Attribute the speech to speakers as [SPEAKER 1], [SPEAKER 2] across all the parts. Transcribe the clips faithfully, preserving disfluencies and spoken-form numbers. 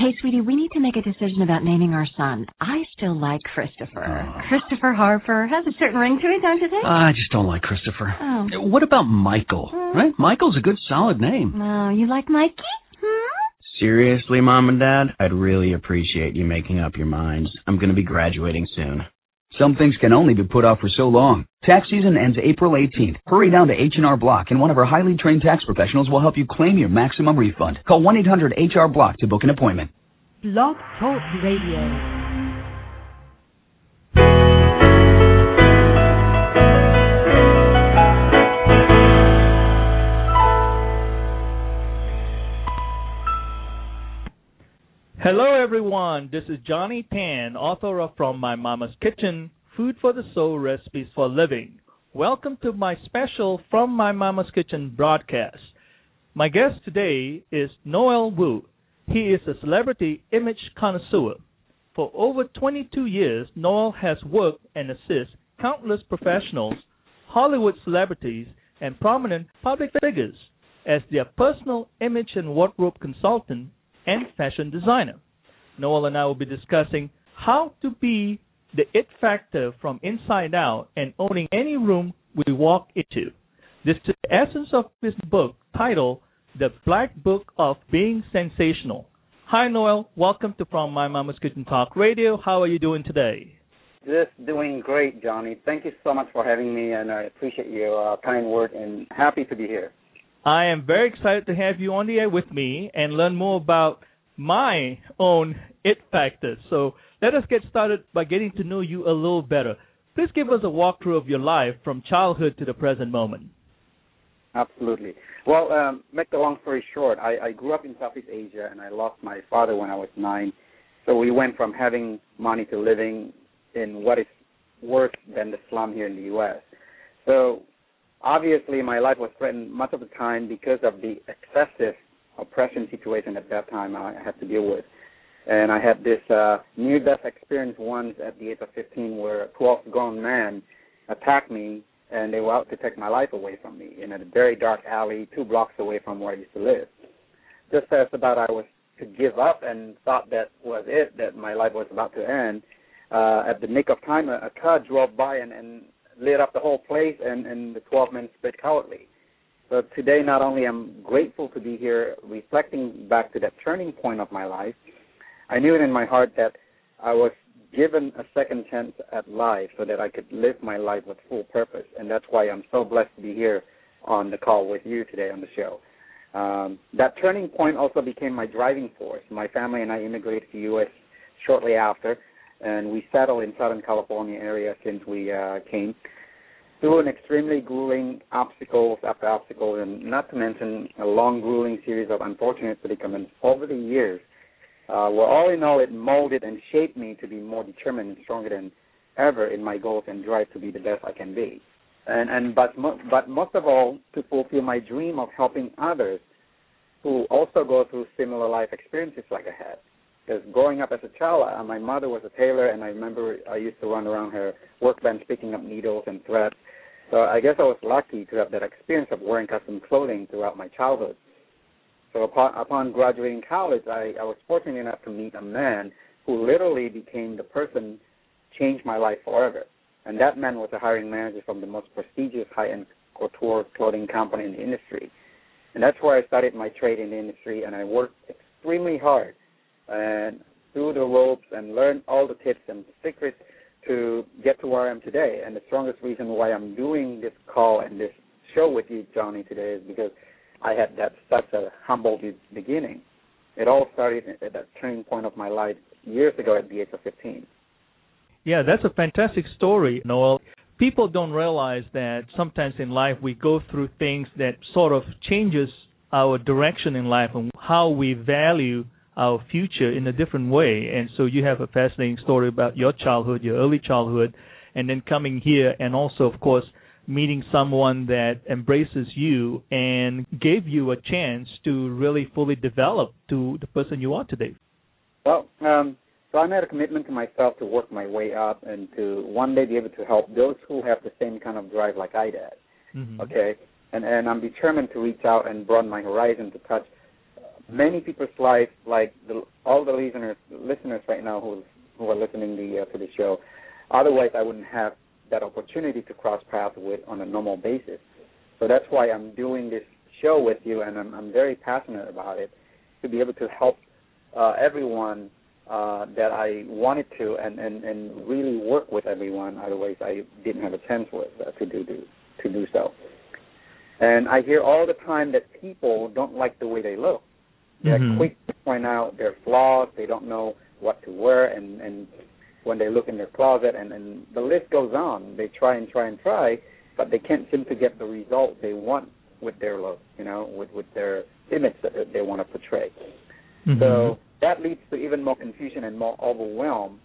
[SPEAKER 1] Hey, sweetie, we need to make a decision about naming our son. I still like Christopher.
[SPEAKER 2] Oh.
[SPEAKER 1] Christopher Harper has a certain ring to it, don't you think?
[SPEAKER 2] I just don't like Christopher.
[SPEAKER 1] Oh.
[SPEAKER 2] What about Michael?
[SPEAKER 1] Hmm?
[SPEAKER 2] Right? Michael's a good, solid name.
[SPEAKER 1] Oh, you like Mikey? Hmm?
[SPEAKER 3] Seriously, Mom and Dad, I'd really appreciate you making up your minds. I'm going to be graduating soon.
[SPEAKER 4] Some things can only be put off for so long. Tax season ends April eighteenth. Hurry down to H and R Block, and one of our highly trained tax professionals will help you claim your maximum refund. Call one eight hundred H R Block to book an appointment.
[SPEAKER 5] Blog Talk Radio.
[SPEAKER 6] Hello, everyone. This is Johnny Tan, author of From My Mama's Kitchen, Food for the Soul, Recipes for Living. Welcome to my special From My Mama's Kitchen broadcast. My guest today is Noel Wu. He is a celebrity image connoisseur. For over twenty-two years, Noel has worked and assists countless professionals, Hollywood celebrities, and prominent public figures as their personal image and wardrobe consultant and fashion designer. Noel and I will be discussing how to be the it factor from inside out and owning any room we walk into. This is the essence of this book titled The Black Book of Being Sensational. Hi, Noel. Welcome to From My Mama's Kitchen Talk Radio. How are you doing today?
[SPEAKER 7] Just doing great, Johnny. Thank you so much for having me, and I appreciate your uh, kind word, and happy to be here.
[SPEAKER 6] I am very excited to have you on the air with me and learn more about my own it factor. So let us get started by getting to know you a little better. Please give us a walkthrough of your life from childhood to the present moment.
[SPEAKER 7] Absolutely. Well, um, make the long story short, I, I grew up in Southeast Asia, and I lost my father when I was nine. So we went from having money to living in what is worse than the slum here in the U S. So obviously, my life was threatened much of the time because of the excessive oppression situation at that time I had to deal with. And I had this uh, near-death experience once at the age of fifteen where a twelve grown man attacked me, and they were out to take my life away from me in a very dark alley two blocks away from where I used to live. Just as about I was to give up and thought that was it, that my life was about to end, uh, at the nick of time, a, a car drove by and, and lit up the whole place, and, and the twelve men split cowardly. So today, not only I'm grateful to be here reflecting back to that turning point of my life, I knew it in my heart that I was given a second chance at life so that I could live my life with full purpose, and that's why I'm so blessed to be here on the call with you today on the show. Um, that turning point also became my driving force. My family and I immigrated to the U S shortly after, and we settled in Southern California area since we uh, came. Through an extremely grueling obstacles after obstacles, and not to mention a long, grueling series of unfortunate predicaments over the years, uh, well, all in all, it molded and shaped me to be more determined and stronger than ever in my goals and drive to be the best I can be. And, and but, mo- but most of all, to fulfill my dream of helping others who also go through similar life experiences like I had. Because growing up as a child, uh, my mother was a tailor, and I remember I used to run around her workbench picking up needles and threads. So I guess I was lucky to have that experience of wearing custom clothing throughout my childhood. So upon, upon graduating college, I, I was fortunate enough to meet a man who literally became the person, changed my life forever. And that man was a hiring manager from the most prestigious high-end couture clothing company in the industry. And that's where I started my trade in the industry, and I worked extremely hard and through the ropes and learned all the tips and secrets to get to where I am today. And the strongest reason why I'm doing this call and this show with you, Johnny, today is because I had that such a humble be- beginning. It all started at that turning point of my life years ago at the age of fifteen.
[SPEAKER 6] Yeah, that's a fantastic story, Noel. People don't realize that sometimes in life we go through things that sort of changes our direction in life and how we value our future in a different way. And so you have a fascinating story about your childhood, your early childhood, and then coming here and also, of course, meeting someone that embraces you and gave you a chance to really fully develop to the person you are today.
[SPEAKER 7] Well, um, so I made a commitment to myself to work my way up and to one day be able to help those who have the same kind of drive like I did. Mm-hmm. Okay, and and I'm determined to reach out and broaden my horizon to touch many people's life, like the, all the listeners listeners right now who who are listening the, uh, to the show, otherwise I wouldn't have that opportunity to cross paths with on a normal basis. So that's why I'm doing this show with you, and I'm, I'm very passionate about it, to be able to help uh, everyone uh, that I wanted to, and, and, and really work with everyone. Otherwise, I didn't have a chance with uh, to do, do to do so. And I hear all the time that people don't like the way they look. They're mm-hmm. quick to point out their flaws. They don't know what to wear, and, and when they look in their closet, and, and the list goes on. They try and try and try, but they can't seem to get the result they want with their look, you know, with, with their image that they want to portray. Mm-hmm. So that leads to even more confusion and more overwhelm.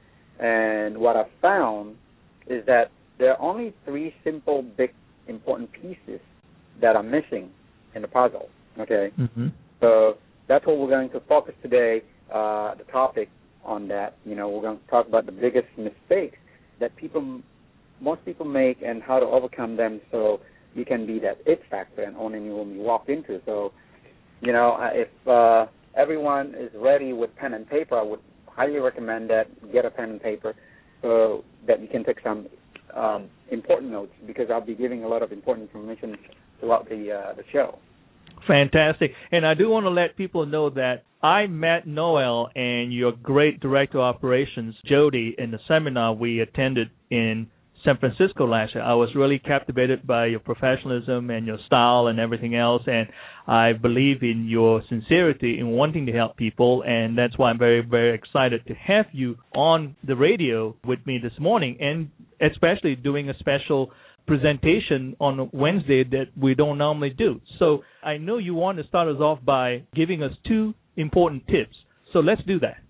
[SPEAKER 7] And what I've found is that there are only three simple, big, important pieces that are missing in the puzzle, okay? Mm-hmm. So that's what we're going to focus today, uh, the topic on that. You know, we're going to talk about the biggest mistakes that people, most people make, and how to overcome them so you can be that it factor and own any room you walk into. So, you know, if uh, everyone is ready with pen and paper, I would highly recommend that get a pen and paper so that you can take some um, important notes, because I'll be giving a lot of important information throughout the uh, the show.
[SPEAKER 6] Fantastic. And I do want to let people know that I met Noel and your great director of operations, Jody, in the seminar we attended in San Francisco last year. I was really captivated by your professionalism and your style and everything else, and I believe in your sincerity in wanting to help people, and that's why I'm very, very excited to have you on the radio with me this morning, and especially doing a special presentation on Wednesday that we don't normally do. So I know you want to start us off by giving us two important tips. So let's do that.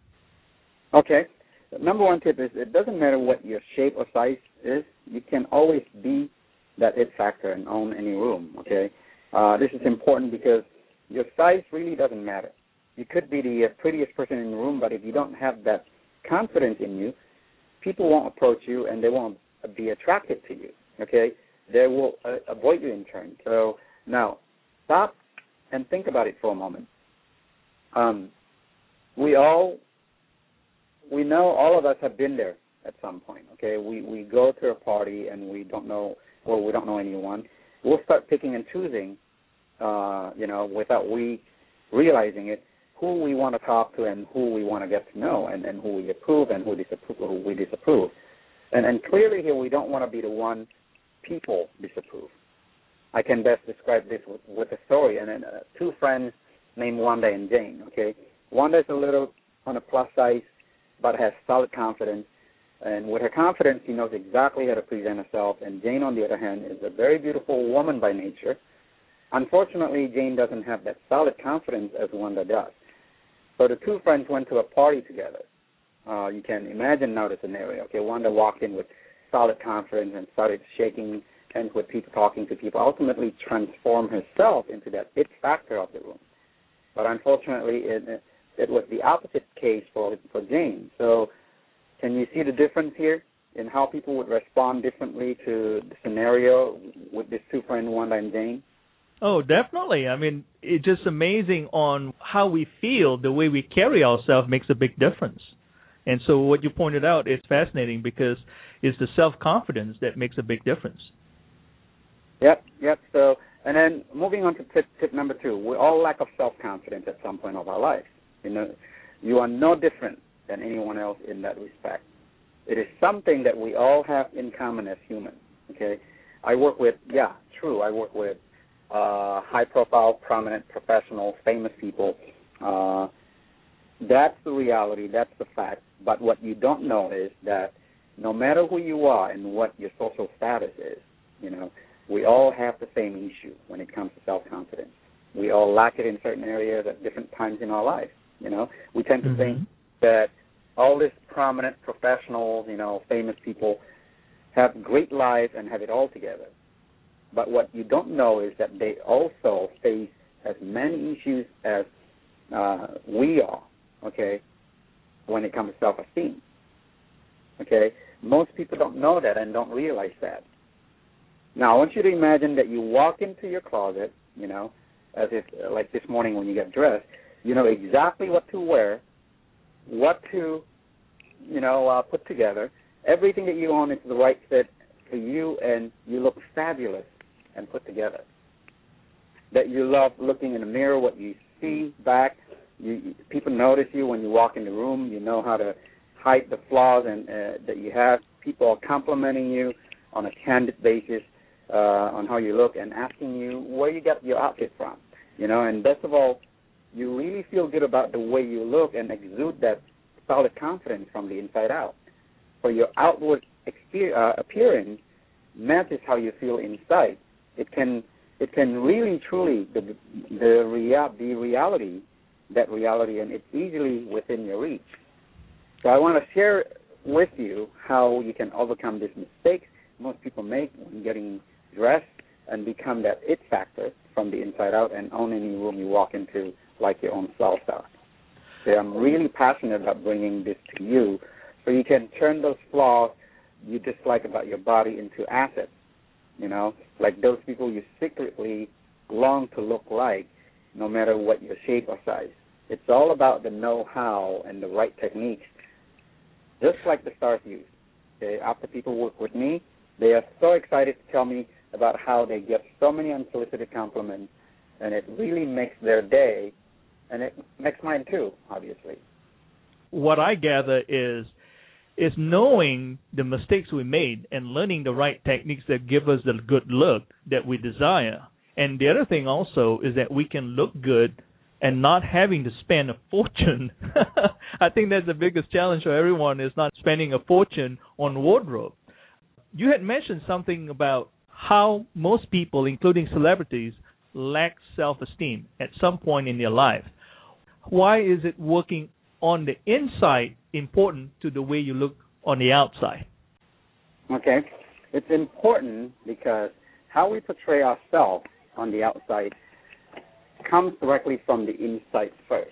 [SPEAKER 7] Okay. Number one tip is it doesn't matter what your shape or size is. You can always be that it factor and own any room, okay? Uh, this is important because your size really doesn't matter. You could be the prettiest person in the room, but if you don't have that confidence in you, people won't approach you and they won't be attracted to you, okay? They will uh, avoid you in turn. So now stop and think about it for a moment. Um, we all... We know all of us have been there at some point, okay? We we go to a party and we don't know, or we don't know anyone. We'll start picking and choosing, uh, you know, without we realizing it, who we want to talk to and who we want to get to know, and, and who we approve and who, disapprove, who we disapprove. And, and clearly here we don't want to be the one people disapprove. I can best describe this with, with a story. And then uh, two friends named Wanda and Jane, okay? Wanda is a little on a plus size, but has solid confidence. And with her confidence, she knows exactly how to present herself. And Jane, on the other hand, is a very beautiful woman by nature. Unfortunately, Jane doesn't have that solid confidence as Wanda does. So the two friends went to a party together. Uh, you can imagine now the scenario. Okay, Wanda walked in with solid confidence and started shaking hands with people, talking to people, ultimately transformed herself into that it factor of the room. But unfortunately, it, it was the opposite case for for Jane. So can you see the difference here in how people would respond differently to the scenario with these two friends, Wanda and Jane?
[SPEAKER 6] Oh, definitely. I mean, it's just amazing on how we feel, the way we carry ourselves makes a big difference. And so what you pointed out is fascinating because it's the self-confidence that makes a big difference.
[SPEAKER 7] Yep, yep. So, and then moving on to tip, tip number two, we all lack of self-confidence at some point of our life. You know, you are no different than anyone else in that respect. It is something that we all have in common as humans, okay? I work with, yeah, true, I work with uh, high-profile, prominent, professional, famous people. Uh, that's the reality, that's the fact. But what you don't know is that no matter who you are and what your social status is, you know, we all have the same issue when it comes to self-confidence. We all lack it in certain areas at different times in our life. You know, we tend to mm-hmm. think that all these prominent professionals, you know, famous people have great lives and have it all together. But what you don't know is that they also face as many issues as uh, we are, okay, when it comes to self-esteem. Okay? Most people don't know that and don't realize that. Now, I want you to imagine that you walk into your closet, you know, as if, like this morning when you get dressed, You know exactly what to wear, what to, you know, uh, put together. Everything that you own is the right fit for you, and you look fabulous and put together. That you love looking in the mirror, what you see back. You, people notice you when you walk in the room. You know how to hide the flaws and uh, that you have. People are complimenting you on a candid basis uh, on how you look and asking you where you got your outfit from. You know, and best of all, you really feel good about the way you look and exude that solid confidence from the inside out. So your outward exper- uh, appearance matches how you feel inside. It can it can really truly the the, rea- the reality that reality, and it's easily within your reach. So I want to share with you how you can overcome these mistakes most people make when getting dressed and become that it factor from the inside out and own any room you walk into like your own self-style. So I'm really passionate about bringing this to you so you can turn those flaws you dislike about your body into assets, you know, like those people you secretly long to look like no matter what your shape or size. It's all about the know-how and the right techniques, just like the stars use. Okay? After people work with me, they are so excited to tell me about how they get so many unsolicited compliments, and it really makes their day, and it makes mine too, obviously.
[SPEAKER 6] What I gather is is knowing the mistakes we made and learning the right techniques that give us the good look that we desire. And the other thing also is that we can look good and not having to spend a fortune. I think that's the biggest challenge for everyone, is not spending a fortune on wardrobe. You had mentioned something about how most people, including celebrities, lack self-esteem at some point in their life. Why is it working on the inside important to the way you look on the outside?
[SPEAKER 7] Okay. It's important because how we portray ourselves on the outside comes directly from the inside first.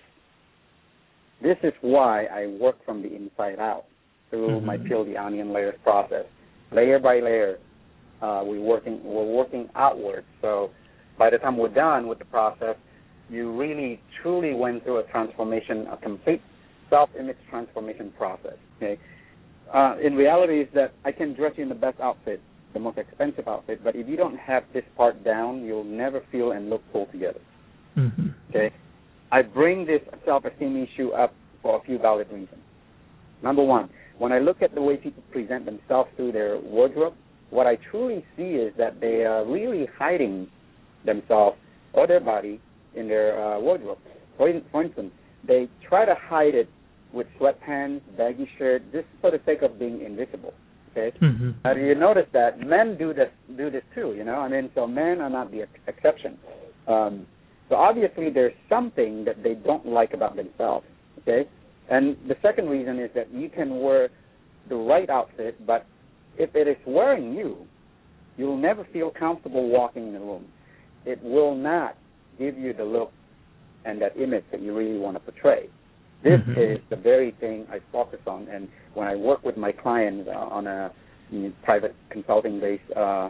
[SPEAKER 7] This is why I work from the inside out through mm-hmm. my peel the onion layers process. Layer by layer, uh, we working, we're working outward. So by the time we're done with the process, you really truly went through a transformation, a complete self-image transformation process. Okay, uh, in reality is that I can dress you in the best outfit, the most expensive outfit, but if you don't have this part down, you'll never feel and look full together.
[SPEAKER 6] Mm-hmm.
[SPEAKER 7] Okay, I bring this self-esteem issue up for a few valid reasons. Number one, when I look at the way people present themselves through their wardrobe, what I truly see is that they are really hiding themselves or their body in their uh, wardrobe. For, for instance, they try to hide it with sweatpants, baggy shirt, just for the sake of being invisible. Okay,
[SPEAKER 6] mm-hmm.
[SPEAKER 7] uh, you notice that men do this do this too. You know, I mean, so men are not the ex- exception. Um, so obviously, there's something that they don't like about themselves. Okay, and the second reason is that you can wear the right outfit, but if it is wearing you, you'll never feel comfortable walking in the room. It will not give you the look and that image that you really want to portray. This mm-hmm. is the very thing I focus on, and when I work with my clients uh, on a you know, private consulting-based uh,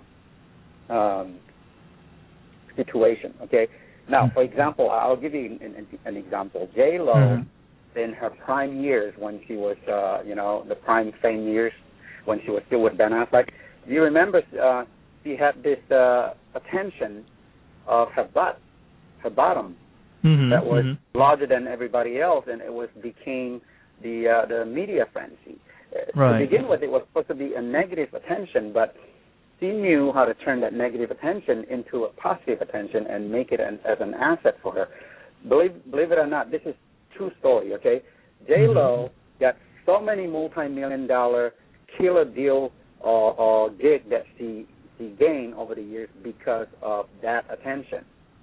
[SPEAKER 7] um, situation, okay? Now, mm-hmm. for example, I'll give you an, an example. J Lo, mm-hmm. in her prime years when she was, uh, you know, the prime fame years when she was still with Ben Affleck, do you remember uh, she had this uh, attention of her butt, her bottom,
[SPEAKER 6] mm-hmm,
[SPEAKER 7] that was
[SPEAKER 6] mm-hmm.
[SPEAKER 7] larger than everybody else, and it was became the uh, the media frenzy.
[SPEAKER 6] Right.
[SPEAKER 7] To begin with, it was supposed to be a negative attention, but she knew how to turn that negative attention into a positive attention and make it an, as an asset for her. Believe believe it or not, this is true story. Okay, J Lo mm-hmm. got so many multi-million dollar killer deal or, or gig that she she gained over the years because of that attention.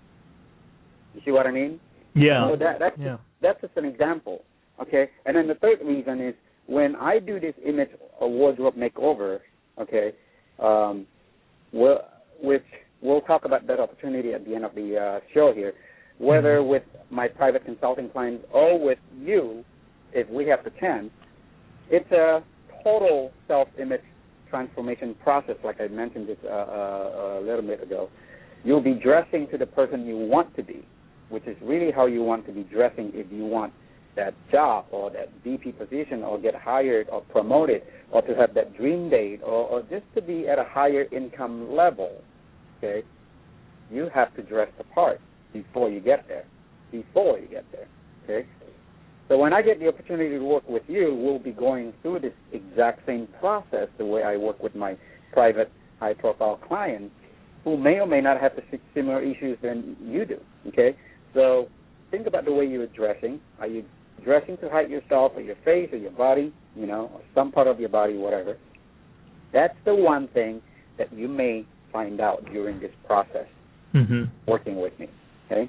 [SPEAKER 7] You see what I mean?
[SPEAKER 6] Yeah.
[SPEAKER 7] So that, that's,
[SPEAKER 6] yeah.
[SPEAKER 7] that's just an example, okay? And then the third reason is when I do this image or wardrobe makeover, okay, um, we'll, which we'll talk about that opportunity at the end of the uh, show here, whether mm-hmm. with my private consulting clients or with you, if we have the chance, it's a total self-image transformation process, like I mentioned this uh, uh, a little bit ago. You'll be dressing to the person you want to be. which is really how you want to be dressing if you want that job or that V P position or get hired or promoted or to have that dream date or, or just to be at a higher income level, okay, you have to dress the part before you get there, before you get there, okay? So when I get the opportunity to work with you, we'll be going through this exact same process the way I work with my private high-profile clients who may or may not have the similar issues than you do, okay? So think about the way you're dressing. Are you dressing to hide yourself or your face or your body, you know, or some part of your body, whatever? That's the one thing that you may find out during this process
[SPEAKER 6] mm-hmm.
[SPEAKER 7] working with me, okay?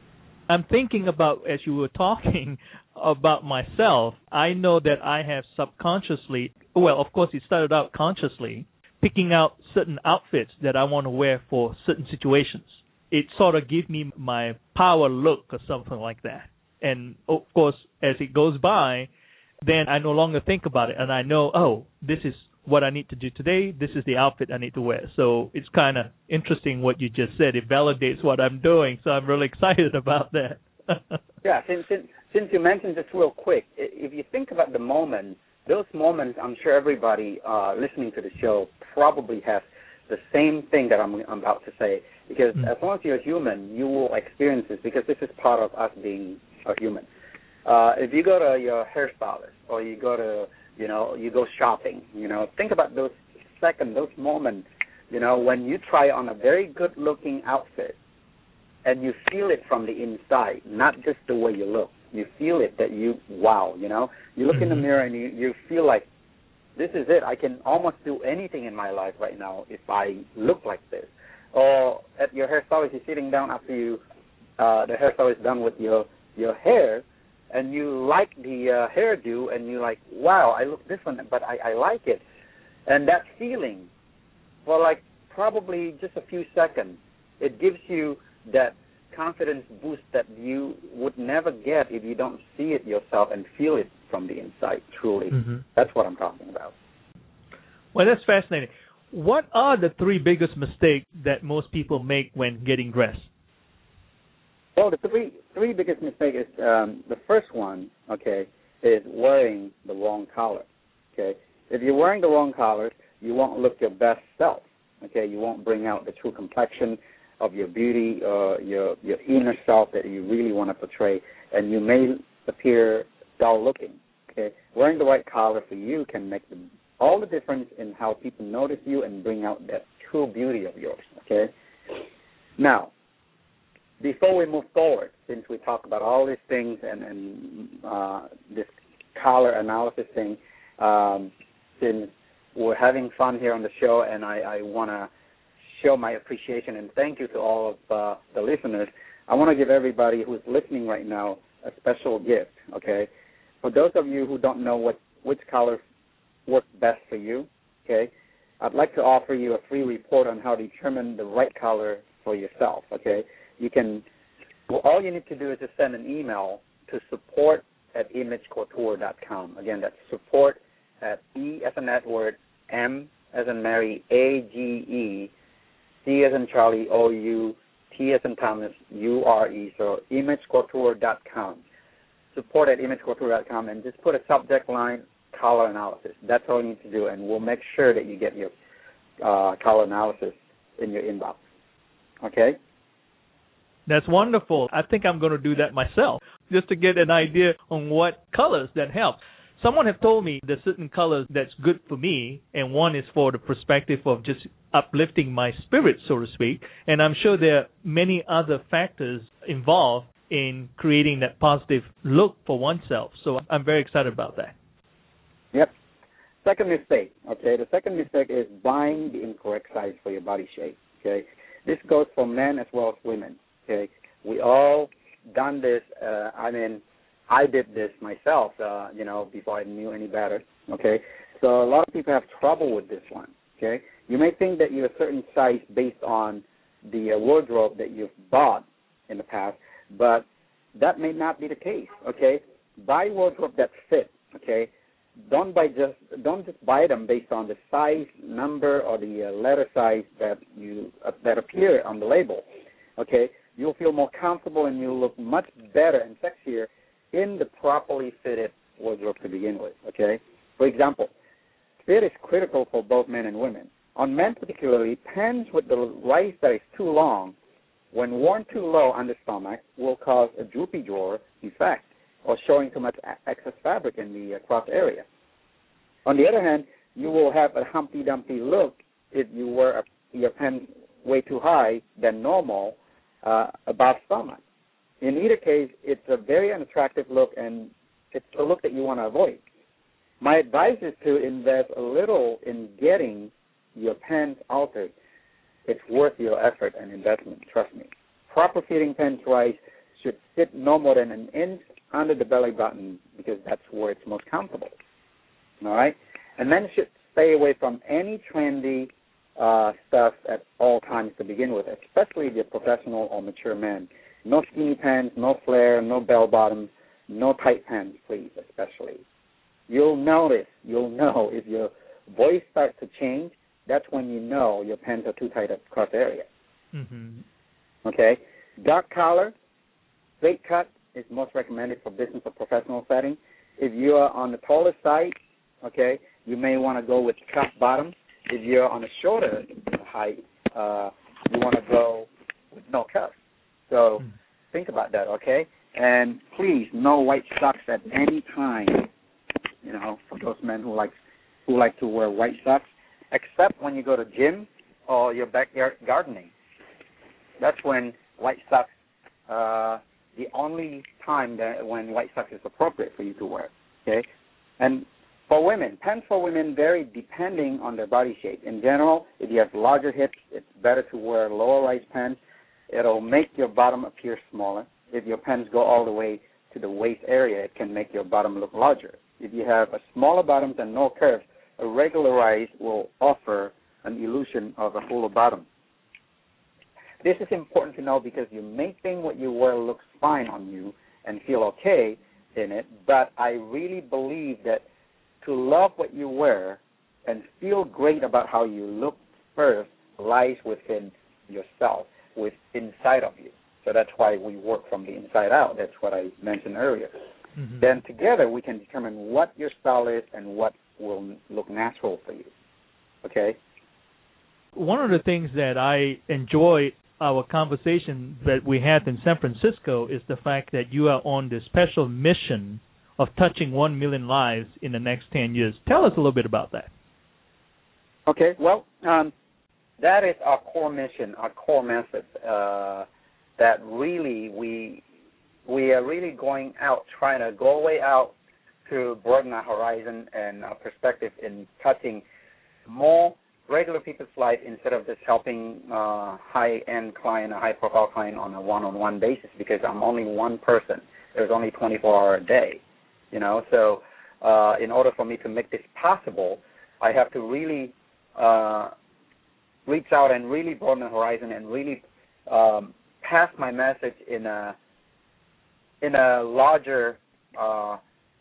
[SPEAKER 6] I'm thinking about, as you were talking about myself, I know that I have subconsciously, well, of course, it started out consciously, picking out certain outfits that I want to wear for certain situations. It sort of gives me my power look or something like that. And, of course, as it goes by, then I no longer think about it. And I know, oh, this is what I need to do today. This is the outfit I need to wear. So it's kind of interesting what you just said. It validates what I'm doing. So I'm really excited about that.
[SPEAKER 7] yeah, since, since, since you mentioned this real quick, if you think about the moment, those moments, I'm sure everybody uh, listening to the show probably has the same thing that I'm, I'm about to say. Because mm. as long as you're human, you will experience this because this is part of us being a human. Uh, if you go to your hairstylist or you go to, you know, you go shopping, you know, think about those seconds, those moments, you know, when you try on a very good-looking outfit and you feel it from the inside, not just the way you look. You feel it that you, wow, you know. You look mm-hmm. in the mirror and you, you feel like, this is it. I can almost do anything in my life right now if I look like this. Or at your hairstylist, you're sitting down after you, uh, the hairstylist is done with your, your hair, and you like the uh, hairdo, and you're like, wow, I look different, but I, I like it. And that feeling, for like probably just a few seconds, it gives you that confidence boost that you would never get if you don't see it yourself and feel it from the inside, truly. Mm-hmm. That's what I'm talking about.
[SPEAKER 6] Well, that's fascinating. What are the three biggest mistakes that most people make when getting dressed?
[SPEAKER 7] Well, the three three biggest mistakes is um, the first one, okay, is wearing the wrong collar, okay? If you're wearing the wrong collar, you won't look your best self, okay? You won't bring out the true complexion of your beauty or your, your inner self that you really want to portray, and you may appear dull-looking, okay? Wearing the right collar for you can make the, all the difference in how people notice you and bring out that true beauty of yours, okay? Now, before we move forward, since we talk about all these things and, and uh, this collar analysis thing, um, since we're having fun here on the show, and I, I want to show my appreciation and thank you to all of uh, the listeners, I want to give everybody who's listening right now a special gift, okay? For those of you who don't know what which collar works best for you, okay, I'd like to offer you a free report on how to determine the right collar for yourself, okay? You can, well, all you need to do is just send an email to support at image couture dot com. Again, that's support at E as in Edward, M as in Mary, A G E, C as in Charlie, O U, T as in Thomas, U R E, so image couture dot com. Support at image couture dot com, and just put a subject line, collar analysis. That's all you need to do, and we'll make sure that you get your uh, collar analysis in your inbox. Okay?
[SPEAKER 6] That's wonderful. I think I'm going to do that myself, just to get an idea on what colors that help. Someone have told me there's certain colors that's good for me, and one is for the perspective of just uplifting my spirit, so to speak. And I'm sure there are many other factors involved in creating that positive look for oneself. So I'm very excited about that.
[SPEAKER 7] Yep. Second mistake, okay? The second mistake is buying the incorrect size for your body shape, okay? This goes for men as well as women, okay? We all done this. Uh, I mean, I did this myself, uh, you know, before I knew any better, okay? So a lot of people have trouble with this one, okay? You may think that you're a certain size based on the uh, wardrobe that you've bought in the past, but that may not be the case, okay? Buy wardrobe that fits, okay? Don't buy just don't just buy them based on the size, number, or the uh, letter size that you uh, that appear on the label, okay? you'll feel more comfortable and you'll look much better and sexier in the properly fitted wardrobe to begin with, okay? For example, fit is critical for both men and women. On men particularly, pants with the rise that is too long, when worn too low on the stomach, will cause a droopy drawer effect or showing too much excess fabric in the uh, crotch area. On the other hand, you will have a Humpty Dumpty look if you wear a, your pants way too high than normal uh, above stomach. In either case, it's a very unattractive look, and it's a look that you want to avoid. My advice is to invest a little in getting your pants altered. It's worth your effort and investment, trust me. Proper fitting pants rise should sit no more than an inch under the belly button because that's where it's most comfortable. All right? And men should stay away from any trendy uh, stuff at all times to begin with, especially the professional or mature men. No skinny pants, no flare, no bell bottoms, no tight pants, please, especially. You'll notice, you'll know if your voice starts to change, that's when you know your pants are too tight at the cross area.
[SPEAKER 6] Mm-hmm.
[SPEAKER 7] Okay? Dark collar, straight cut is most recommended for business or professional setting. If you are on the taller side, okay, you may want to go with cuff bottom. If you're on a shorter height, uh, you want to go with no cuffs. So mm. think about that, okay? And please, no white socks at any time. You know, for those men who like who like to wear white socks, except when you go to gym or your backyard gardening. That's when white socks, uh, the only time that when white socks is appropriate for you to wear, okay? And for women, pants for women vary depending on their body shape. In general, if you have larger hips, it's better to wear lower-rise pants. It'll make your bottom appear smaller. If your pants go all the way to the waist area, it can make your bottom look larger. If you have a smaller bottom and no curves, a regular rise will offer an illusion of a fuller bottom. This is important to know because you may think what you wear looks fine on you and feel okay in it, but I really believe that to love what you wear and feel great about how you look first lies within yourself, with inside of you. So that's why we work from the inside out. That's what I mentioned earlier. Mm-hmm. Then together we can determine what your style is and what will look natural for you. Okay?
[SPEAKER 6] One of the things that I enjoy our conversation that we had in San Francisco is the fact that you are on this special mission of touching one million lives in the next ten years. Tell us a little bit about that.
[SPEAKER 7] Okay, well, um, that is our core mission, our core message, uh, that really we we are really going out, trying to go way out to broaden our horizon and our perspective in touching more regular people's life instead of just helping uh, high-end client, a high-profile client on a one-on-one basis, because I'm only one person. There's only twenty-four hours a day, you know. So uh, in order for me to make this possible, I have to really uh, reach out and really broaden the horizon and really um, pass my message in a in a larger uh,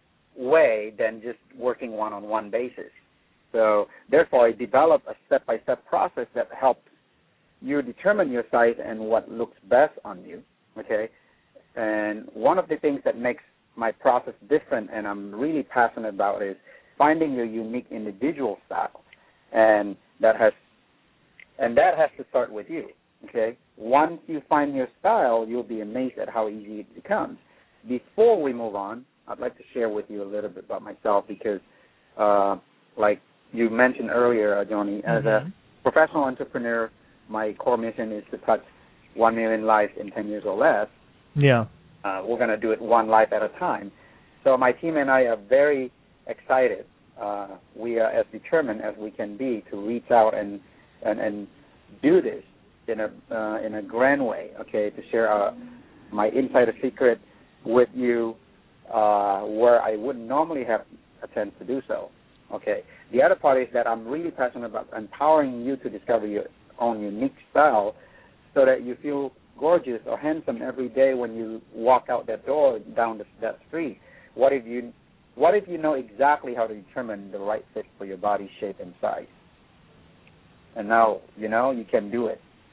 [SPEAKER 7] way than just working one-on-one basis. So therefore, I develop a step-by-step process that helps you determine your size and what looks best on you, okay? And one of the things that makes my process different and I'm really passionate about is finding your unique individual style. And that has and that has to start with you, okay? Once you find your style, you'll be amazed at how easy it becomes. Before we move on, I'd like to share with you a little bit about myself because, uh, like you mentioned earlier, uh, Johnny, as mm-hmm. a professional entrepreneur, my core mission is to touch one million lives in ten years or less.
[SPEAKER 6] Yeah.
[SPEAKER 7] Uh, we're going to do it one life at a time. So my team and I are very excited. Uh, we are as determined as we can be to reach out and and, and do this in a uh, in a grand way, okay, to share uh, my insider secret with you uh, where I wouldn't normally have a chance to do so. Okay. The other part is that I'm really passionate about empowering you to discover your own unique style so that you feel gorgeous or handsome every day when you walk out that door down the, that street. What if you what if you know exactly how to determine the right fit for your body shape and size? And now, you know, you can do it.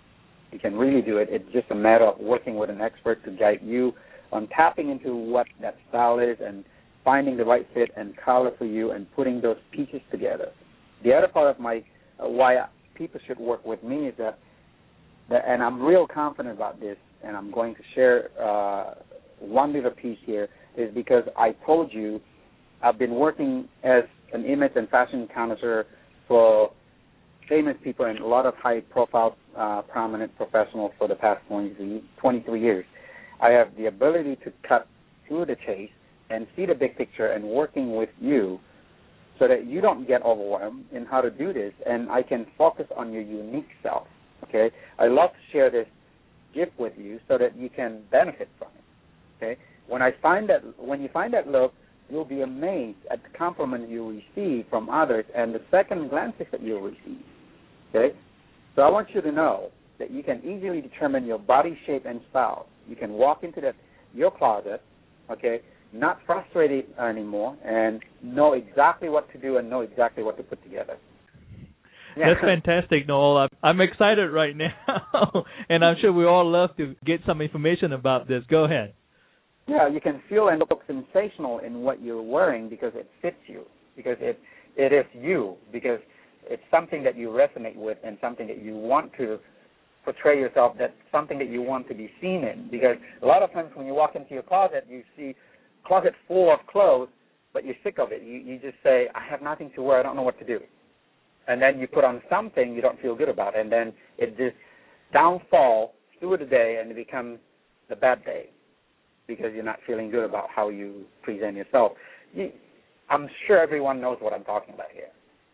[SPEAKER 7] You can really do it. It's just a matter of working with an expert to guide you on tapping into what that style is and finding the right fit and color for you and putting those pieces together. The other part of my uh, why people should work with me is that, that, and I'm real confident about this, and I'm going to share uh, one little piece here, is because I told you I've been working as an image and fashion connoisseur for famous people and a lot of high-profile, uh, prominent professionals for the past twenty-three years. I have the ability to cut through the chase and see the big picture and working with you so that you don't get overwhelmed in how to do this, and I can focus on your unique self, okay? I love to share this gift with you so that you can benefit from it, okay? When I find that, when you find that look, you'll be amazed at the compliment you receive from others and the second glances that you'll receive, okay? So I want you to know that you can easily determine your body shape and style. You can walk into that your closet, okay, not frustrated anymore, and know exactly what to do and know exactly what to put together. Yeah.
[SPEAKER 6] That's fantastic, Noel. I'm excited right now, and I'm sure we all love to get some information about this. Go ahead.
[SPEAKER 7] Yeah, you can feel and look sensational in what you're wearing because it fits you, because it it is you, because it's something that you resonate with and something that you want to portray yourself, that's something that you want to be seen in. Because a lot of times when you walk into your closet, you see a closet full of clothes, but you're sick of it. You, you just say, I have nothing to wear, I don't know what to do. And then you put on something you don't feel good about, and then it just downfall through the day and it becomes a bad day because you're not feeling good about how you present yourself. You, I'm sure everyone knows what I'm talking about here.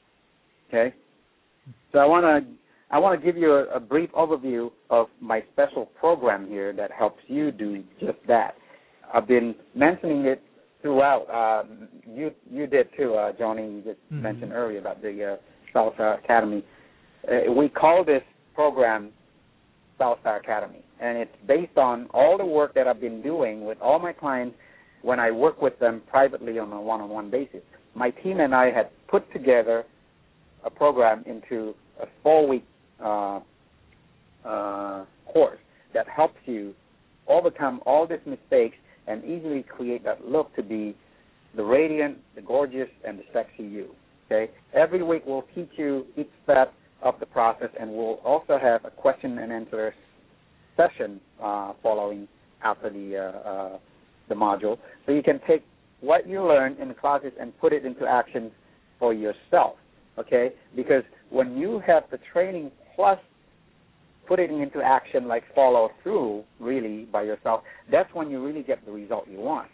[SPEAKER 7] Okay? So I want to I want to give you a, a brief overview of my special program here that helps you do just that. I've been mentioning it throughout. Uh, you you did too, uh, Johnny. You just mm-hmm. mentioned earlier about the uh, Salsa Academy. Uh, we call this program Salsa Academy, and it's based on all the work that I've been doing with all my clients when I work with them privately on a one-on-one basis. My team and I had put together a program into a four-week uh, uh, course that helps you overcome all these mistakes and easily create that look to be the radiant, the gorgeous, and the sexy you. Okay. Every week we'll teach you each step of the process, and we'll also have a question and answer session uh, following after the uh, uh, the module, so you can take what you learn in the classes and put it into action for yourself. Okay, because when you have the training plus putting into action, like follow through really by yourself, that's when you really get the result you want.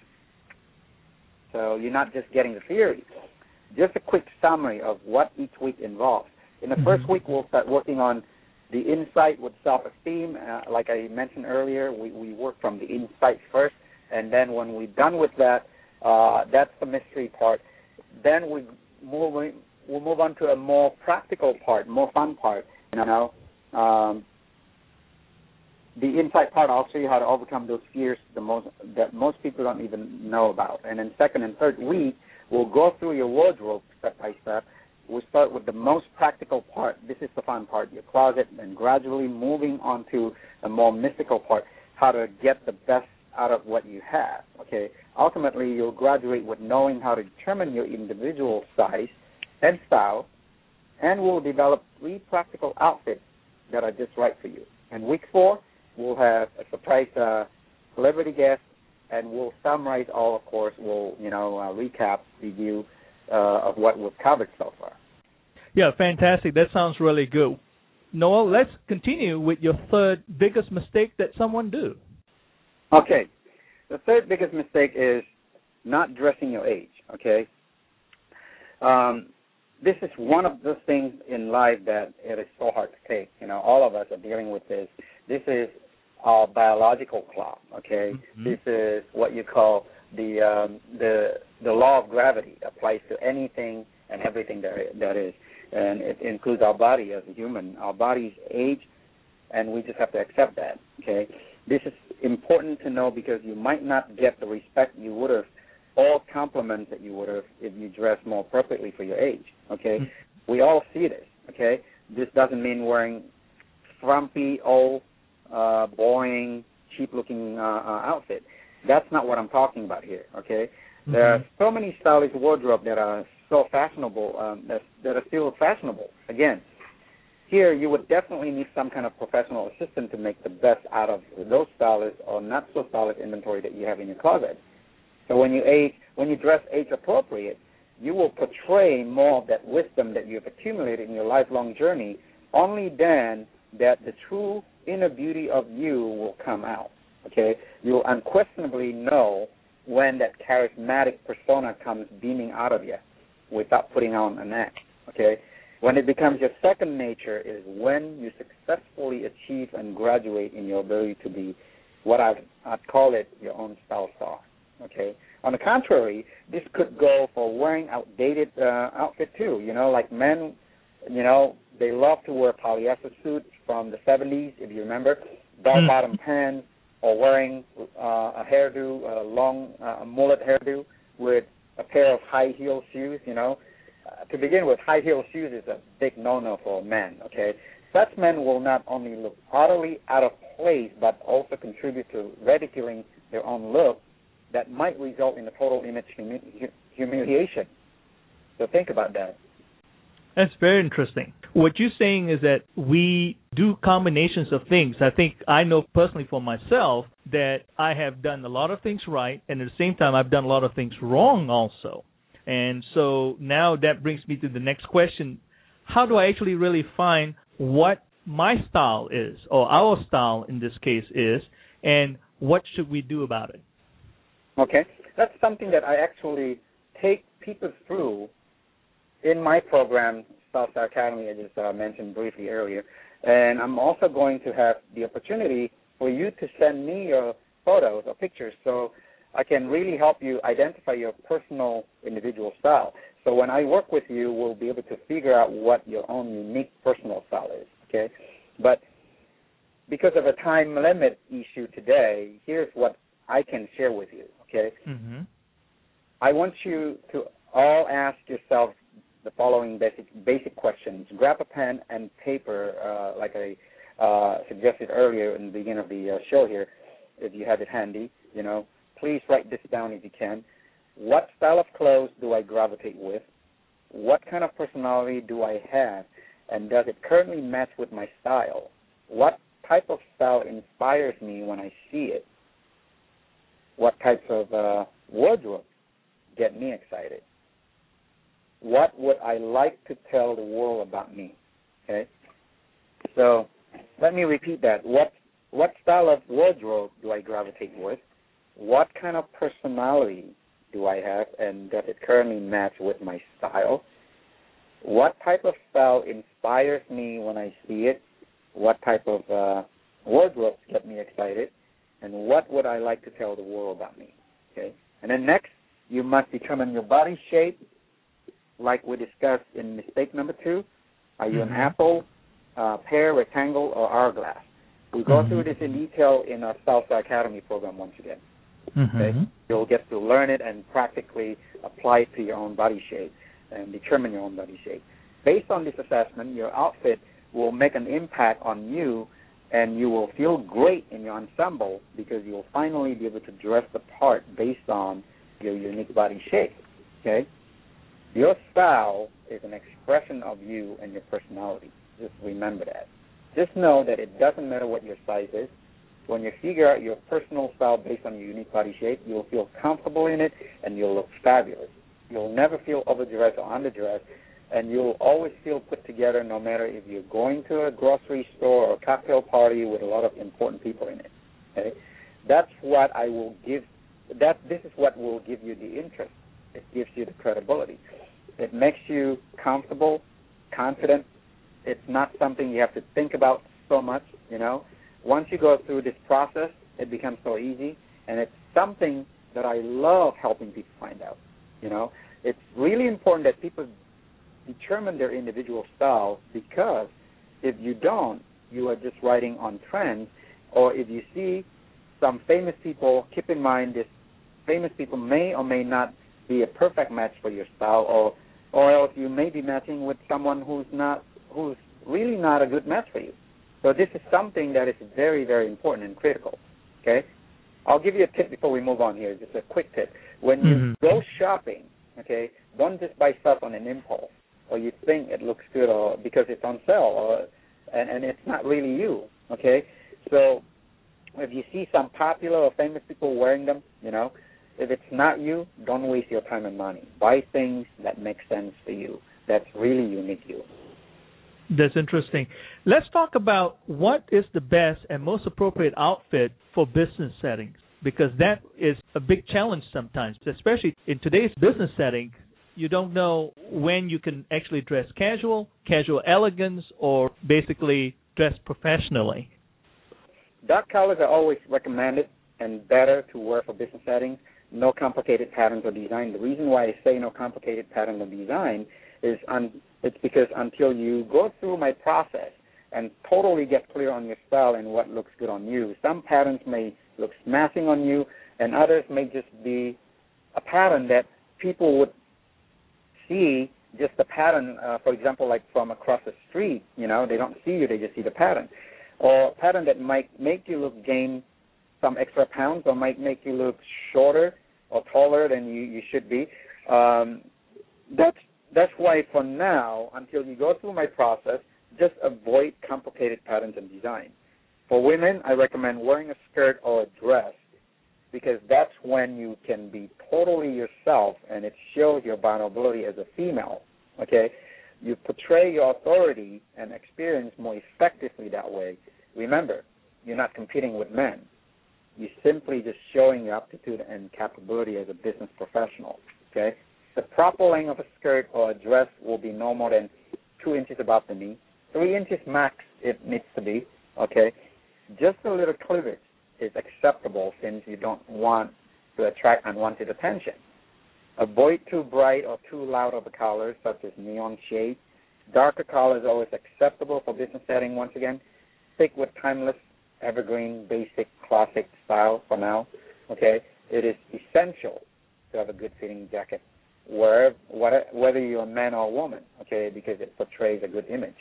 [SPEAKER 7] So you're not just getting the theory. Just a quick summary of what each week involves. In the first week, we'll start working on the insight with self-esteem. Uh, like I mentioned earlier, we, we work from the insight first, and then when we're done with that, uh, that's the mystery part. Then we move, we'll move on to a more practical part, more fun part. You know, um, the insight part, I'll show you how to overcome those fears the most that most people don't even know about. And then second and third week, we'll go through your wardrobe step by step. We'll start with the most practical part. This is the fun part, your closet, and gradually moving on to a more mystical part, how to get the best out of what you have. Okay. Ultimately, you'll graduate with knowing how to determine your individual size and style, and we'll develop three practical outfits that are just right for you. And week four, we'll have a surprise uh, celebrity guest, and we'll summarize all, of course. We'll, you know, uh, recap, review uh, of what we've covered so far.
[SPEAKER 6] Yeah, fantastic. That sounds really good. Noel, let's continue with your third biggest mistake that someone do.
[SPEAKER 7] Okay. The third biggest mistake is not dressing your age, okay? Um, this is one of those things in life that it is so hard to take. You know, all of us are dealing with this. This is our biological clock, okay? Mm-hmm. This is what you call the um, the the law of gravity. Applies to anything and everything that that is, and it includes our body as a human. Our bodies age, and we just have to accept that, okay? This is important to know because you might not get the respect you would have, all compliments that you would have if you dressed more appropriately for your age, okay? Mm-hmm. We all see this, okay? This doesn't mean wearing frumpy, old uh, boring, cheap-looking uh, uh, outfit. That's not what I'm talking about here, okay? Mm-hmm. There are so many stylish wardrobe that are so fashionable, um, that, that are still fashionable. Again, here you would definitely need some kind of professional assistant to make the best out of those stylish or not so stylish inventory that you have in your closet. So when you age, when you dress age appropriate, you will portray more of that wisdom that you have accumulated in your lifelong journey. Only then that the true inner beauty of you will come out. Okay, you'll unquestionably know when that charismatic persona comes beaming out of you without putting on an act. Okay. When it becomes your second nature is when you successfully achieve and graduate in your ability to be what I'd, I'd call it your own style star, okay? On the contrary, this could go for wearing outdated uh, outfit too, you know, like men, you know, they love to wear polyester suits from the seventies, if you remember, bell-bottom pants, or wearing uh, a hairdo, a long uh, mullet hairdo with a pair of high heel shoes, you know. Uh, to begin with, high heel shoes is a big no-no for men, okay? Such men will not only look utterly out of place, but also contribute to ridiculing their own look that might result in a total image humi- humiliation. So think about that.
[SPEAKER 6] That's very interesting. What you're saying is that we do combinations of things. I think I know personally for myself that I have done a lot of things right, and at the same time I've done a lot of things wrong also. And so now that brings me to the next question. How do I actually really find what my style is, or our style in this case is, and what should we do about it?
[SPEAKER 7] Okay. That's something that I actually take people through in my program, Style Star Academy, I just uh, mentioned briefly earlier. And I'm also going to have the opportunity for you to send me your photos or pictures so I can really help you identify your personal individual style. So when I work with you, we'll be able to figure out what your own unique personal style is, okay? But because of a time limit issue today, here's what I can share with you, okay? Mm-hmm. I want you to all ask yourself the following basic basic questions. Grab a pen and paper, uh, like I uh, suggested earlier in the beginning of the uh, show here, if you have it handy, you know. Please write this down if you can. What style of clothes do I gravitate with? What kind of personality do I have? And does it currently match with my style? What type of style inspires me when I see it? What types of uh, wardrobe get me excited? What would I like to tell the world about me? Okay? So let me repeat that. What what style of wardrobe do I gravitate with? What kind of personality do I have, and does it currently match with my style? What type of style inspires me when I see it? What type of uh, wardrobes get me excited? And what would I like to tell the world about me? Okay. And then next, you must determine your body shape, like we discussed in mistake number two. Are you mm-hmm. an apple, uh, pear, rectangle, or hourglass? We go mm-hmm. through this in detail in our Style Star Academy program once again. Mm-hmm. Okay? You'll get to learn it and practically apply it to your own body shape and determine your own body shape. Based on this assessment, your outfit will make an impact on you, and you will feel great in your ensemble because you will finally be able to dress the part based on your unique body shape. Okay? Your style is an expression of you and your personality. Just remember that. Just know that it doesn't matter what your size is. When you figure out your personal style based on your unique body shape, you'll feel comfortable in it and you'll look fabulous. You'll never feel overdressed or underdressed, and you'll always feel put together no matter if you're going to a grocery store or a cocktail party with a lot of important people in it. Okay? That's what I will give, that, this is what will give you the interest. It gives you the credibility. It makes you comfortable, confident. It's not something you have to think about so much, you know. Once you go through this process, it becomes so easy, and it's something that I love helping people find out, you know. It's really important that people determine their individual style, because if you don't, you are just riding on trends. Or if you see some famous people, keep in mind this famous people may or may not be a perfect match for your style, or or else you may be matching with someone who's not who's really not a good match for you. So this is something that is very, very important and critical, okay? I'll give you a tip before we move on here, just a quick tip. When you mm-hmm. go shopping, okay, don't just buy stuff on an impulse, or you think it looks good or because it's on sale, or and, and it's not really you, okay? So if you see some popular or famous people wearing them, you know, if it's not you, don't waste your time and money. Buy things that make sense for you, that's really unique to you.
[SPEAKER 6] That's interesting. Let's talk about what is the best and most appropriate outfit for business settings, because that is a big challenge sometimes, especially in today's business setting. You don't know when you can actually dress casual, casual elegance, or basically dress professionally.
[SPEAKER 7] Dark colors are always recommended and better to wear for business settings. No complicated patterns or design. The reason why I say no complicated pattern or design is un- it's because until you go through my process and totally get clear on your style and what looks good on you, some patterns may look smashing on you, and others may just be a pattern that people would see just the pattern, uh, for example, like from across the street. You know, they don't see you, they just see the pattern. Or a pattern that might make you look gain some extra pounds or might make you look shorter or taller than you, you should be. Um, that's That's why for now, until you go through my process, just avoid complicated patterns and design. For women, I recommend wearing a skirt or a dress because that's when you can be totally yourself and it shows your vulnerability as a female, okay? You portray your authority and experience more effectively that way. Remember, you're not competing with men. You're simply just showing your aptitude and capability as a business professional, okay? The proper length of a skirt or a dress will be no more than two inches above the knee. Three inches max it needs to be, okay? Just a little cleavage is acceptable since you don't want to attract unwanted attention. Avoid too bright or too loud of a colors such as neon shades. Darker colors are always acceptable for business setting once again. Stick with timeless, evergreen, basic, classic style for now, okay? It is essential to have a good-fitting jacket, wherever, whether you're a man or a woman, okay, because it portrays a good image.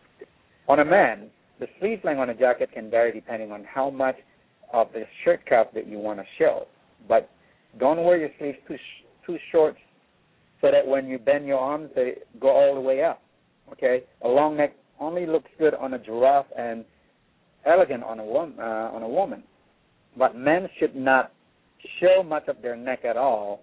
[SPEAKER 7] On a man, the sleeve length on a jacket can vary depending on how much of the shirt cuff that you want to show. But don't wear your sleeves too sh- too short so that when you bend your arms, they go all the way up, okay? A long neck only looks good on a giraffe and elegant on a, wom- uh, on a woman. But men should not show much of their neck at all.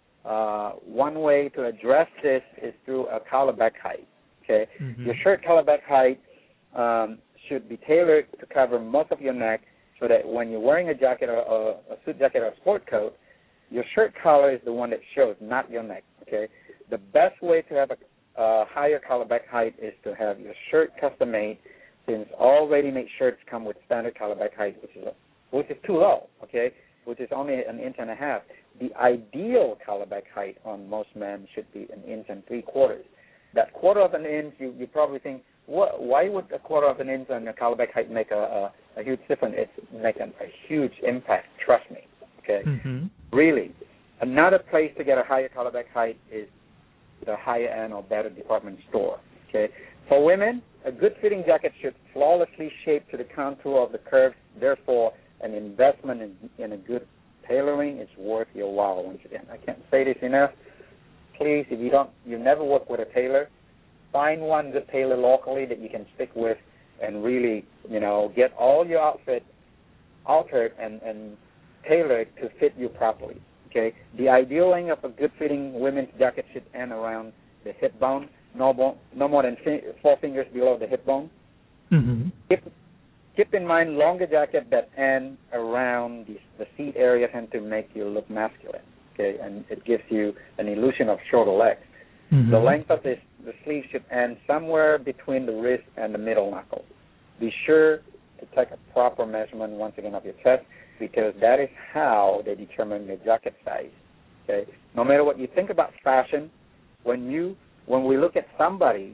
[SPEAKER 7] Uh, one way to address this is through a collar back height, okay? Mm-hmm. Your shirt collar back height um, should be tailored to cover most of your neck so that when you're wearing a jacket or, or a suit jacket or a sport coat, your shirt collar is the one that shows, not your neck, okay? The best way to have a uh, higher collar back height is to have your shirt custom made, since all ready-made shirts come with standard collar back height, which is a, which is too low, okay, which is only an inch and a half. The ideal collar back height on most men should be an inch and three quarters. That quarter of an inch, you, you probably think, what, why would a quarter of an inch on a collar back height make a, a, a huge difference? It's making a huge impact, trust me, okay? Mm-hmm. Really. Another place to get a higher collar back height is the higher end or better department store, okay? For women, a good fitting jacket should flawlessly shape to the contour of the curves. Therefore, an investment in, in a good tailoring is worth your while. Once again, I can't say this enough. Please, if you don't, you never work with a tailor, find one good tailor locally that you can stick with and really, you know, get all your outfit altered and, and tailored to fit you properly. Okay, the ideal length of a good-fitting women's jacket should end around the hip bone, no, bone, no more than fi- four fingers below the hip bone. Mm-hmm. Keep, keep in mind, longer jackets that end around the, the seat area tend to make you look masculine. Okay, and it gives you an illusion of shorter legs. Mm-hmm. The length of this, the sleeve should end somewhere between the wrist and the middle knuckle. Be sure to take a proper measurement once again of your chest, because that is how they determine your jacket size. Okay, no matter what you think about fashion, when you when we look at somebody,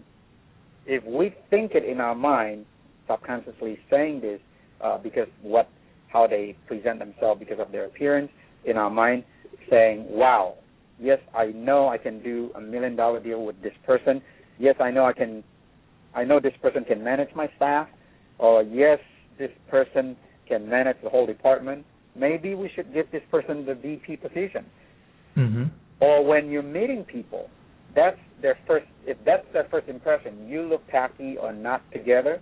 [SPEAKER 7] if we think it in our mind, subconsciously saying this uh, because what how they present themselves because of their appearance, in our mind saying, wow, yes, I know I can do a million dollar deal with this person. Yes, I know I can. I know this person can manage my staff. or yes, this person can manage the whole department, maybe we should give this person the V P position.
[SPEAKER 6] Mm-hmm.
[SPEAKER 7] Or when you're meeting people, that's their first, if that's their first impression, you look tacky or not together,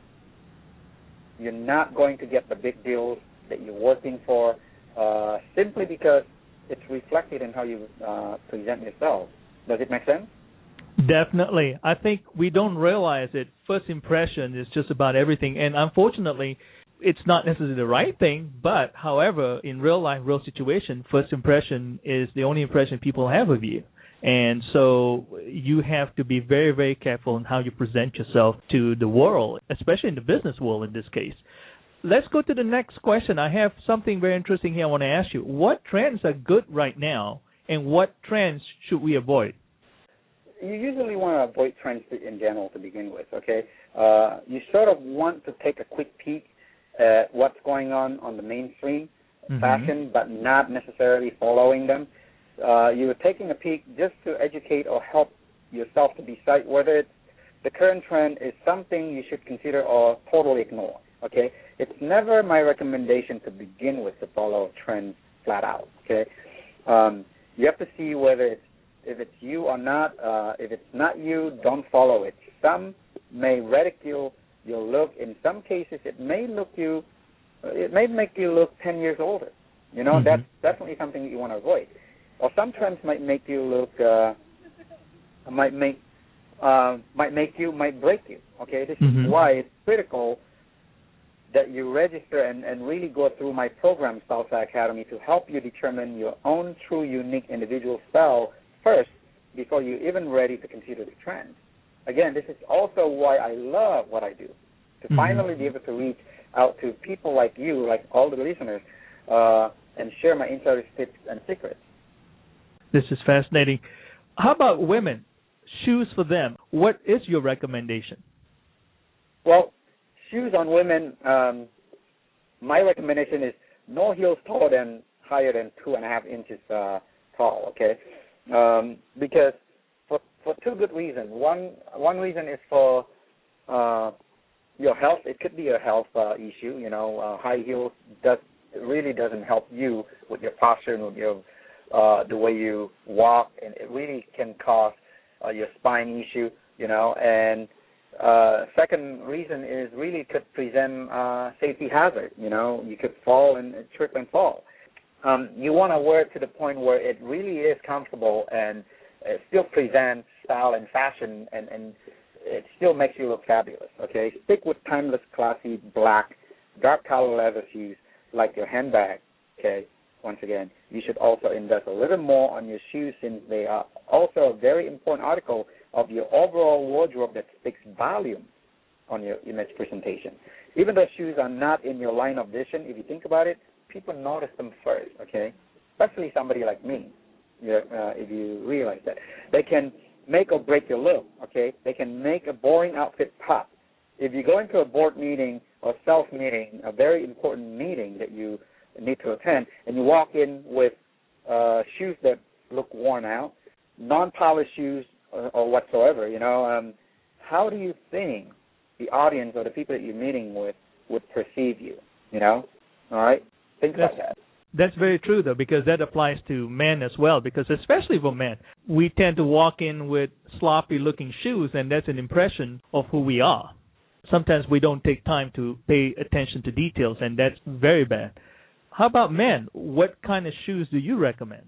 [SPEAKER 7] you're not going to get the big deals that you're working for uh, simply because it's reflected in how you uh, present yourself. Does it make sense?
[SPEAKER 6] Definitely. I think we don't realize it. First impression is just about everything. And unfortunately, it's not necessarily the right thing, but however, in real life, real situation, first impression is the only impression people have of you. And so you have to be very, very careful in how you present yourself to the world, especially in the business world in this case. Let's go to the next question. I have something very interesting here I want to ask you. What trends are good right now, and what trends should we avoid?
[SPEAKER 7] You usually want to avoid trends in general to begin with, okay? Uh, you sort of want to take a quick peek at what's going on on the mainstream mm-hmm. fashion, but not necessarily following them. Uh, you're taking a peek just to educate or help yourself to decide whether it's, the current trend is something you should consider or totally ignore, okay? It's never my recommendation to begin with to follow trends flat out, okay? Um, you have to see whether it's, if it's you or not. Uh, if it's not you, don't follow it. Some may ridicule your look. In some cases, it may look you, it may make you look ten years older. You know, mm-hmm. that's definitely something that you want to avoid. Or some trends might make you look, uh, might make, uh, might make you, might break you. Okay, this mm-hmm. is why it's critical that you register and, and really go through my program, Stylestyle Academy, to help you determine your own true, unique, individual style first before you're even ready to consider the trends. Again, this is also why I love what I do, to mm-hmm. finally be able to reach out to people like you, like all the listeners, uh, and share my insider tips and secrets.
[SPEAKER 6] This is fascinating. How about women? Shoes for them. What is your recommendation?
[SPEAKER 7] Well, shoes on women, um, my recommendation is no heels taller than, higher than two and a half inches uh, tall, okay? Um, because for for two good reasons. One one reason is for uh, your health. It could be a health uh, issue. You know, uh, high heels does really doesn't help you with your posture and with your uh, the way you walk, and it really can cause uh, your spine issue. You know, and uh, second reason is really could present uh, safety hazard. You know, you could fall and trip and fall. Um, you want to wear it to the point where it really is comfortable and it still presents style and fashion, and, and it still makes you look fabulous, okay? Stick with timeless, classy, black, dark color leather shoes like your handbag, okay? Once again, you should also invest a little more on your shoes since they are also a very important article of your overall wardrobe that speaks volume on your image presentation. Even though shoes are not in your line of vision, if you think about it, people notice them first, okay? Especially somebody like me, uh, if you realize that. They can make or break your look, okay? They can make a boring outfit pop. If you go into a board meeting or self-meeting, a very important meeting that you need to attend, and you walk in with uh, shoes that look worn out, non-polished shoes or, or whatsoever, you know, um, how do you think the audience or the people that you're meeting with would perceive you, you know? All right? Think
[SPEAKER 6] that's,
[SPEAKER 7] about that.
[SPEAKER 6] That's very true, though, because that applies to men as well, because especially for men, we tend to walk in with sloppy-looking shoes, and that's an impression of who we are. Sometimes we don't take time to pay attention to details, and that's very bad. How about men? What kind of shoes do you recommend?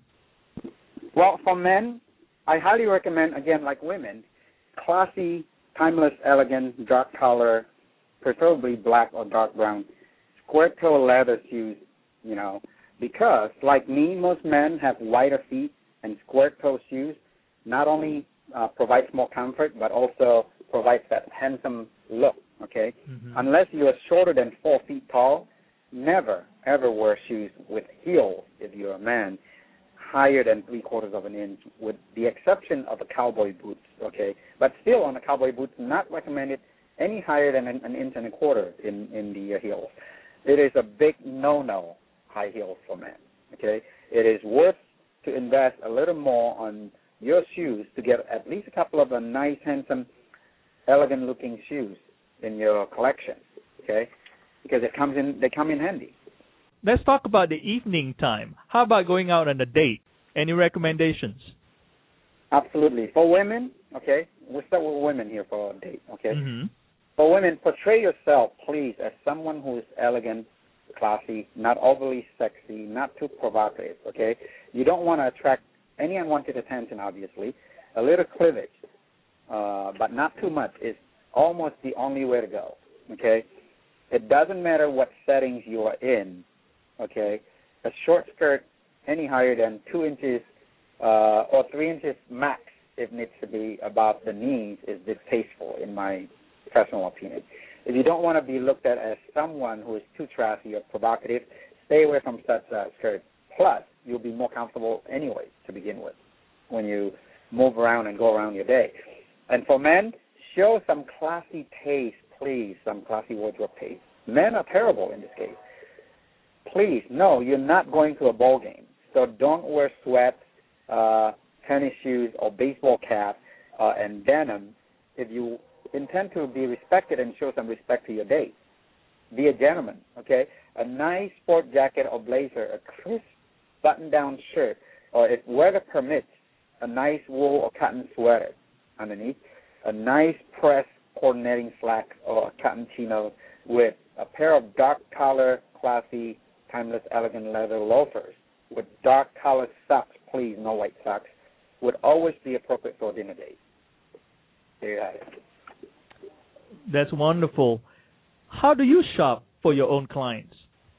[SPEAKER 7] Well, for men, I highly recommend, again, like women, classy, timeless, elegant, dark color, preferably black or dark brown, square-toe leather shoes, you know, because, like me, most men have wider feet, and square-toe shoes not only uh, provides more comfort, but also provides that handsome look, okay? Mm-hmm. Unless you are shorter than four feet tall, never, ever wear shoes with heels if you're a man higher than three-quarters of an inch, with the exception of the cowboy boots, okay? But still, on the cowboy boots, not recommended any higher than an, an inch and a quarter in, in the uh, heels. It is a big no-no, high heels for men, okay? It is worth to invest a little more on your shoes to get at least a couple of uh, nice, handsome, elegant-looking shoes in your collection. okay, because it comes in, they come in handy.
[SPEAKER 6] Let's talk about the evening time. How about going out on a date? Any recommendations?
[SPEAKER 7] Absolutely. For women, okay, we'll start with women here for a date, okay?
[SPEAKER 6] Mm-hmm.
[SPEAKER 7] For women, portray yourself, please, as someone who is elegant, classy, not overly sexy, not too provocative, okay? You don't want to attract any unwanted attention, obviously. A little cleavage, uh, but not too much, is almost the only way to go, okay? It doesn't matter what settings you are in, okay? A short skirt any higher than two inches uh, or three inches max, if needs to be, above the knees is distasteful, in my personal opinion. If you don't want to be looked at as someone who is too trashy or provocative, stay away from such uh, skirts. Plus, you'll be more comfortable anyway to begin with when you move around and go around your day. And for men, show some classy taste, please, some classy wardrobe taste. Men are terrible in this case. Please, no, you're not going to a ball game, so don't wear sweats, uh, tennis shoes, or baseball cap uh, and denim if you intend to be respected and show some respect to your date. Be a gentleman, okay? A nice sport jacket or blazer, a crisp button-down shirt, or if weather permits, a nice wool or cotton sweater underneath, a nice pressed coordinating slacks or a cotton chino with a pair of dark collar, classy, timeless, elegant leather loafers with dark colored socks, please, no white socks, would always be appropriate for dinner date. There you have it.
[SPEAKER 6] That's wonderful. How do you shop for your own clients?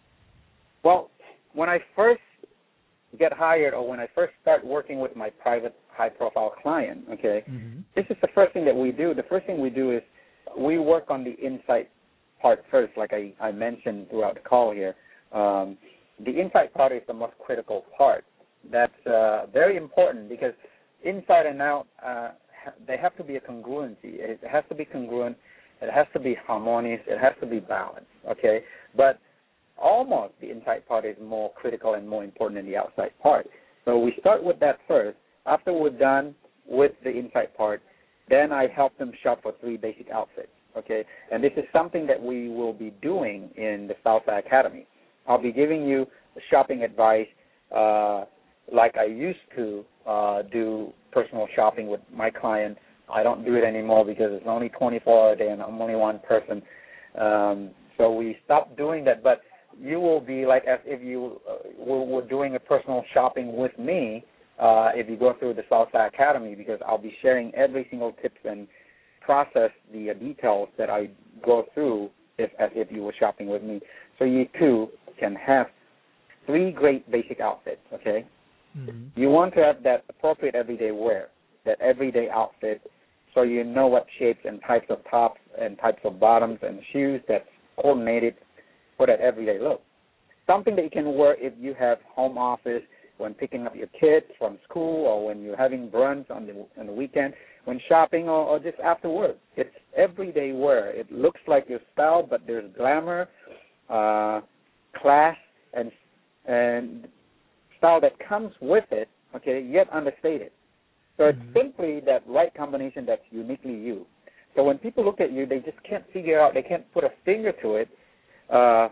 [SPEAKER 7] Well, when I first get hired or when I first start working with my private high-profile client, okay, mm-hmm. this is the first thing that we do. The first thing we do is we work on the insight part first, like I, I mentioned throughout the call here. Um, the insight part is the most critical part. That's uh, very important because inside and out, uh, they have to be a congruency. It has to be congruent. It has to be harmonious. It has to be balanced, okay? But almost the inside part is more critical and more important than the outside part. So we start with that first. After we're done with the inside part, then I help them shop for three basic outfits, okay? And this is something that we will be doing in the Southside Academy. I'll be giving you shopping advice uh, like I used to uh, do personal shopping with my clients. I don't do it anymore because it's only twenty-four hours a day and I'm only one person. Um, so we stopped doing that. But you will be like as if you uh, were, were doing a personal shopping with me uh, if you go through the Southside Academy, because I'll be sharing every single tips and process, the uh, details that I go through if, as if you were shopping with me. So you too can have three great basic outfits, okay? Mm-hmm. You want to have that appropriate everyday wear, that everyday outfit, so you know what shapes and types of tops and types of bottoms and shoes that's coordinated for that everyday look. Something that you can wear if you have home office, when picking up your kids from school, or when you're having brunch on the on the weekend, when shopping, or, or just after work. It's everyday wear. It looks like your style, but there's glamour, uh, class, and and style that comes with it, okay, yet understated. So it's mm-hmm. simply that right combination that's uniquely you. So when people look at you, they just can't figure out, they can't put a finger to it. Uh,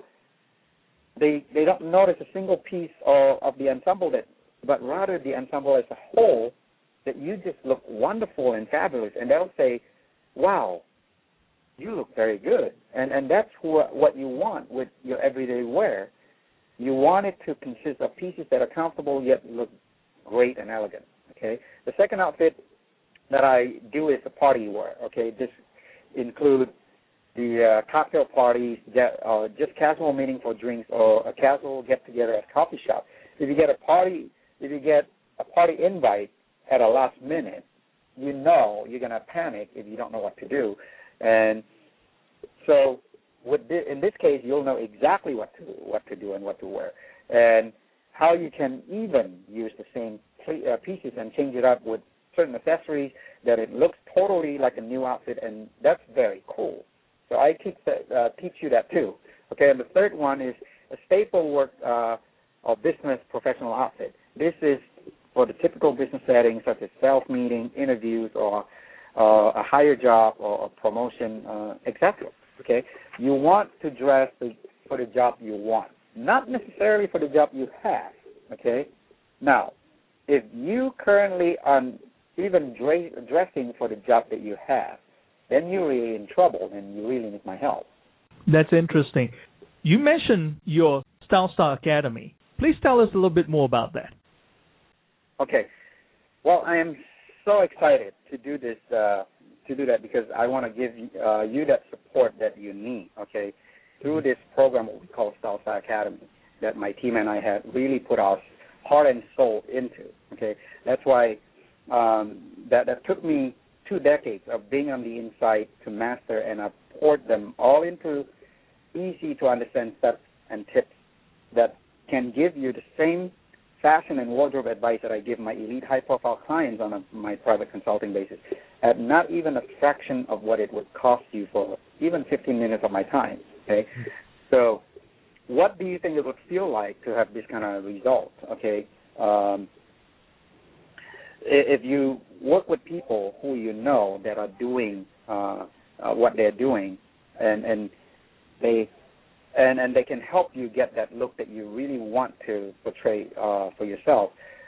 [SPEAKER 7] they they don't notice a single piece of, of the ensemble, that, but rather the ensemble as a whole, that you just look wonderful and fabulous. And they'll say, wow, you look very good. And and that's what, what you want with your everyday wear. You want it to consist of pieces that are comfortable yet look great and elegant, okay? The second outfit that I do is a party wear, okay? This includes the uh, cocktail parties, that, uh, just casual meeting for drinks, or a casual get-together at a coffee shop. If you get a party, if you get a party invite at a last minute, you know you're going to panic if you don't know what to do. And so with this, in this case, you'll know exactly what to what to do and what to wear, and how you can even use the same uh, pieces and change it up with certain accessories that it looks totally like a new outfit, and that's very cool. So I teach that, uh, teach you that too. Okay, and the third one is a staple work uh, or business professional outfit. This is for the typical business settings such as sales meeting, interviews, or uh, a higher job or a promotion, uh, et cetera. okay? You want to dress for the job you want, not necessarily for the job you have, okay? Now, if you currently are even dre- dressing for the job that you have, then you're really in trouble and you really need my help.
[SPEAKER 6] That's interesting. You mentioned your Style Star Academy. Please tell us a little bit more about that.
[SPEAKER 7] Okay. Well, I am so excited to do this, uh, to do that because I want to give uh, you that support that you need, okay, through this program what we call Style Star Academy that my team and I have really put our heart and soul into, okay. That's why um, that, that took me two decades of being on the inside to master, and I poured them all into easy-to-understand steps and tips that can give you the same fashion and wardrobe advice that I give my elite high-profile clients on a, my private consulting basis at not even a fraction of what it would cost you for even fifteen minutes of my time, okay? So what do you think it would feel like to have this kind of result, okay? Um, if you work with people who you know that are doing uh, uh, what they're doing, and, and they and, and they can help you get that look that you really want to portray uh, for yourself,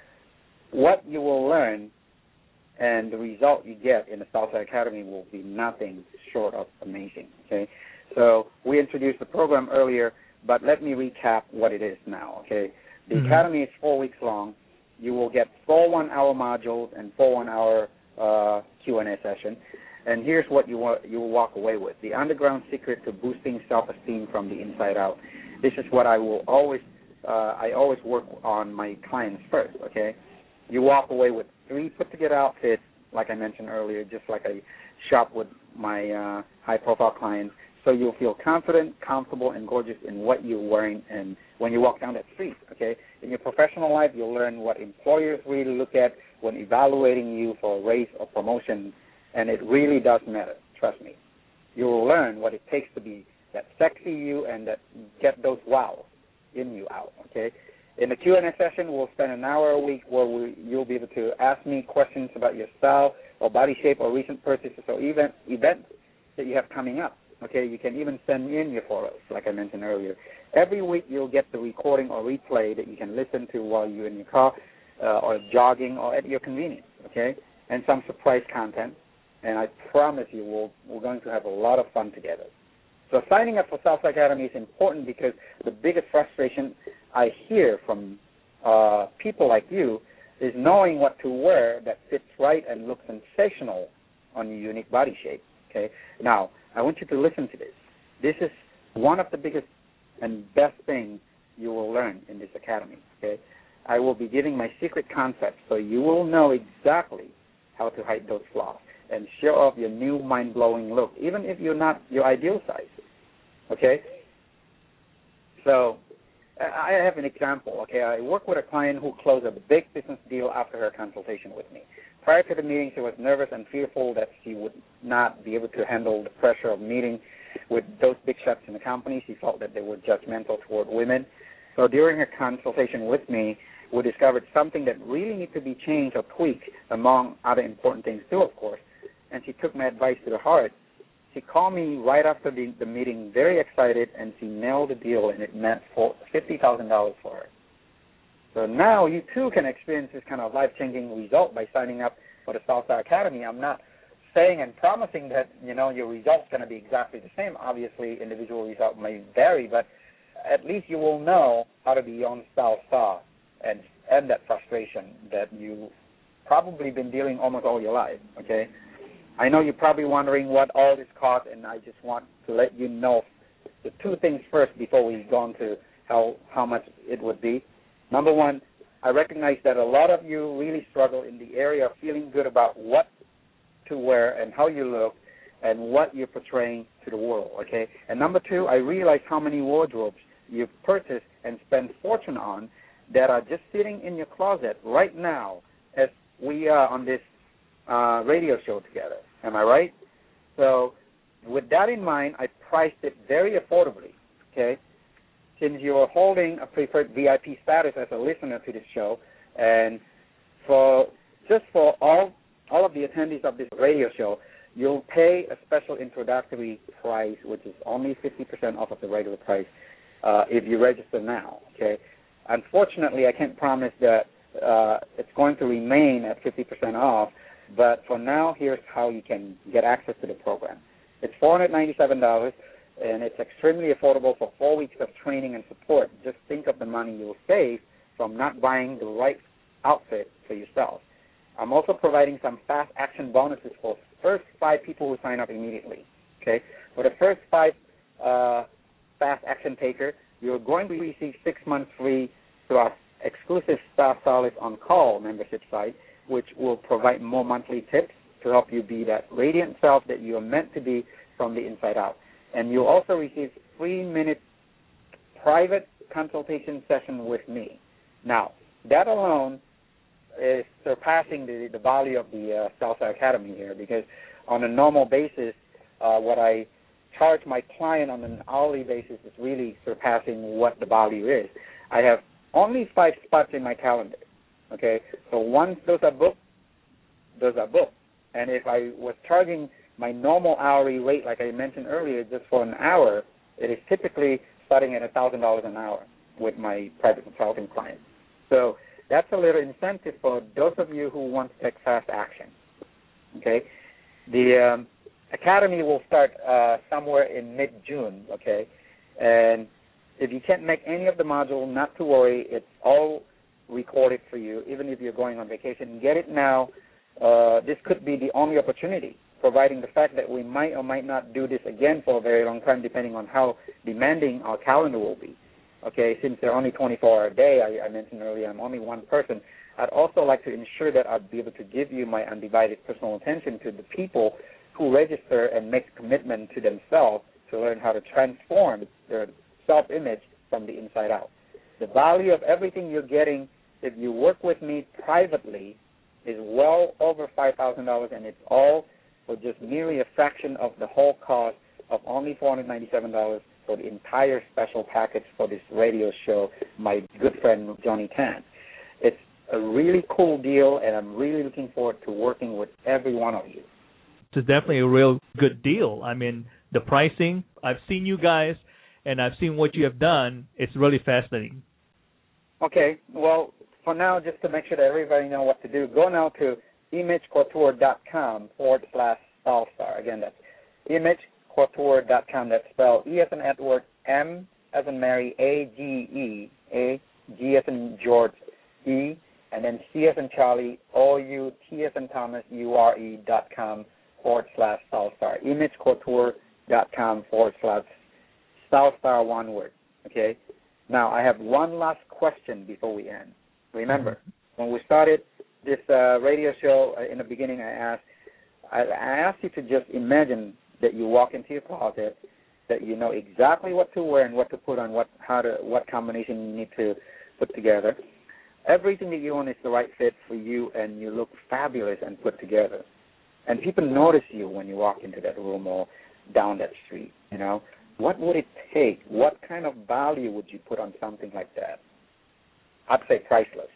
[SPEAKER 7] what you will learn and the result you get in the Style Star Academy will be nothing short of amazing, okay? So we introduced the program earlier, but let me recap what it is now, okay? The mm-hmm. Academy is four weeks long. You will get four one-hour modules and four one-hour uh, Q and A session. And here's what you want, you will walk away with: the underground secret to boosting self-esteem from the inside out. This is what I will always, uh, I always work on my clients first. Okay, you walk away with three put-together outfits, like I mentioned earlier, just like I shop with my uh, high-profile clients. So you'll feel confident, comfortable, and gorgeous in what you're wearing, and when you walk down that street. Okay, in your professional life, you'll learn what employers really look at when evaluating you for a raise or promotion. And it really does matter, trust me. You will learn what it takes to be that sexy you and that get those wows in you out, okay? In the Q and A session, we'll spend an hour a week where we, you'll be able to ask me questions about your style or body shape or recent purchases or even events that you have coming up, okay? You can even send in your photos, like I mentioned earlier. Every week, you'll get the recording or replay that you can listen to while you're in your car uh, or jogging or at your convenience, okay? And some surprise content. And I promise you we'll, we're going to have a lot of fun together. So signing up for Style Star Academy is important because the biggest frustration I hear from uh, people like you is knowing what to wear that fits right and looks sensational on your unique body shape. Okay. Now, I want you to listen to this. This is one of the biggest and best things you will learn in this academy. Okay. I will be giving my secret concepts so you will know exactly how to hide those flaws and show off your new mind-blowing look, even if you're not your ideal size, okay? So I have an example, okay? I work with a client who closed a big business deal after her consultation with me. Prior to the meeting, she was nervous and fearful that she would not be able to handle the pressure of meeting with those big shots in the company. She felt that they were judgmental toward women. So during her consultation with me, we discovered something that really needs to be changed or tweaked, among other important things too, of course. And she took my advice to the heart. She called me right after the, the meeting, very excited, and she nailed the deal, and it meant for fifty thousand dollars for her. So now you too can experience this kind of life-changing result by signing up for the Style Star Academy. I'm not saying and promising that, you know, your result's going to be exactly the same. Obviously, individual results may vary, but at least you will know how to be your own style star and end that frustration that you've probably been dealing almost all your life, okay? I know you're probably wondering what all this costs, and I just want to let you know the two things first before we go on to how, how much it would be. Number one, I recognize that a lot of you really struggle in the area of feeling good about what to wear and how you look and what you're portraying to the world, okay? And number two, I realize how many wardrobes you've purchased and spent fortune on that are just sitting in your closet right now as we are on this uh, radio show together. Am I right? So with that in mind, I priced it very affordably, okay? Since you're holding a preferred V I P status as a listener to this show, and for just for all all of the attendees of this radio show, you'll pay a special introductory price, which is only fifty percent off of the regular price uh, if you register now, okay? Unfortunately, I can't promise that uh, it's going to remain at fifty percent off, but for now, here's how you can get access to the program. It's four hundred ninety-seven dollars, and it's extremely affordable for four weeks of training and support. Just think of the money you'll save from not buying the right outfit for yourself. I'm also providing some fast action bonuses for first five people who sign up immediately. Okay, for the first five uh, fast action taker, you're going to receive six months free to our exclusive Star Stylist on Call membership site, which will provide more monthly tips to help you be that radiant self that you are meant to be from the inside out. And you'll also receive three-minute private consultation session with me. Now, that alone is surpassing the, the value of the uh, Salsa Academy here, because on a normal basis, uh, what I charge my client on an hourly basis is really surpassing what the value is. I have only five spots in my calendar, okay? So once those are booked, those are booked. And if I was charging my normal hourly rate, like I mentioned earlier, just for an hour, it is typically starting at one thousand dollars an hour with my private consulting clients. So that's a little incentive for those of you who want to take fast action. Okay, the um, academy will start uh, somewhere in mid-June. Okay, and if you can't make any of the module, not to worry. It's all recorded for you. Even if you're going on vacation, get it now. Uh, this could be the only opportunity, providing the fact that we might or might not do this again for a very long time, depending on how demanding our calendar will be. Okay, since they're only twenty-four hours a day, I, I mentioned earlier, I'm only one person. I'd also like to ensure that I'd be able to give you my undivided personal attention to the people who register and make a commitment to themselves to learn how to transform their self-image from the inside out. The value of everything you're getting if you work with me privately is well over five thousand dollars, and it's all for just merely a fraction of the whole cost of only four hundred ninety-seven dollars for the entire special package for this radio show, my good friend Johnny Tan. It's a really cool deal, and I'm really looking forward to working with every one of you.
[SPEAKER 6] It's definitely a real good deal. I mean, the pricing, I've seen you guys, and I've seen what you have done. It's really fascinating.
[SPEAKER 7] Okay, well, for now, just to make sure that everybody knows what to do, go now to imagecouture.com forward slash Stylestar. Again, that's imagecouture dot com. That's spelled E as in Edward, M as in Mary, A, G, E, A, G as in George, E, and then C as in Charlie, O, U, T as in Thomas, U, R, E dot com forward slash Stylestar. imagecouture.com forward slash Stylestar, one word. Okay? Now, I have one last question before we end. Remember, when we started this uh, radio show, uh, in the beginning I asked, I, I asked you to just imagine that you walk into your closet, that you know exactly what to wear and what to put on, what how to what combination you need to put together. Everything that you own is the right fit for you, and you look fabulous and put together. And people notice you when you walk into that room or down that street, you know. What would it take? What kind of value would you put on something like that? I'd say priceless.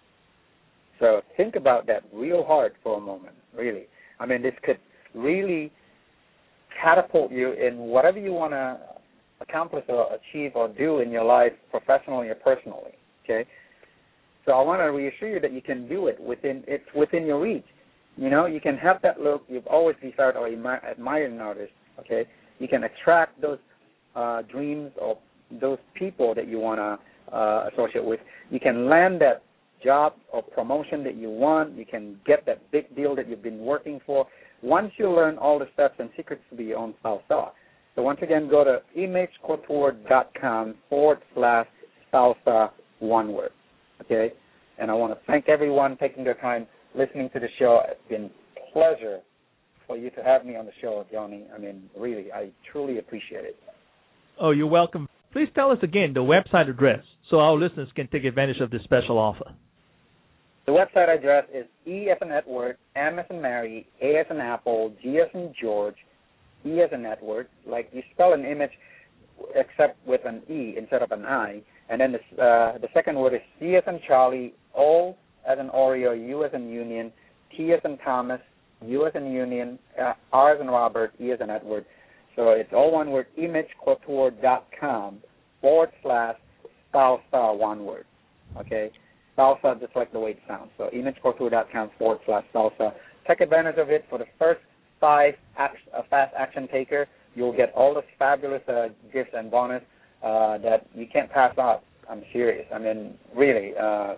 [SPEAKER 7] So think about that real hard for a moment, really. I mean, this could really catapult you in whatever you want to accomplish or achieve or do in your life, professionally or personally, okay? So I want to reassure you that you can do it. within It's within your reach. You know, you can have that look you've always desired or admired in artists, okay? You can attract those uh, dreams or those people that you want to uh, associate with. You can land that job or promotion that you want. You can get that big deal that you've been working for once you learn all the steps and secrets to be your own style star. So once again, go to imagecouture.com forward slash style star, one word, okay? And I want to thank everyone taking their time listening to the show. It's been a pleasure for you to have me on the show, Johnny. I mean, really, I truly appreciate it.
[SPEAKER 6] Oh, you're welcome. Please tell us again the website address so our listeners can take advantage of this special offer.
[SPEAKER 7] The website address is E as in Edward, M as in Mary, A as in Apple, G as in George, E as in Edward. Like you spell an image except with an E instead of an I. And then the, uh, the second word is C as in Charlie, O as in Oreo, U as in Union, T as in Thomas, U as in Union, uh, R as in Robert, E as in Edward. So it's all one word, imagecouture.com forward slash salsa, one word. Okay? Salsa, just like the way it sounds. So imagecouture.com forward slash salsa. Take advantage of it for the first five act, uh, fast action taker. You'll get all this fabulous uh, gifts and bonus uh, that you can't pass up. I'm serious. I mean, really. Uh,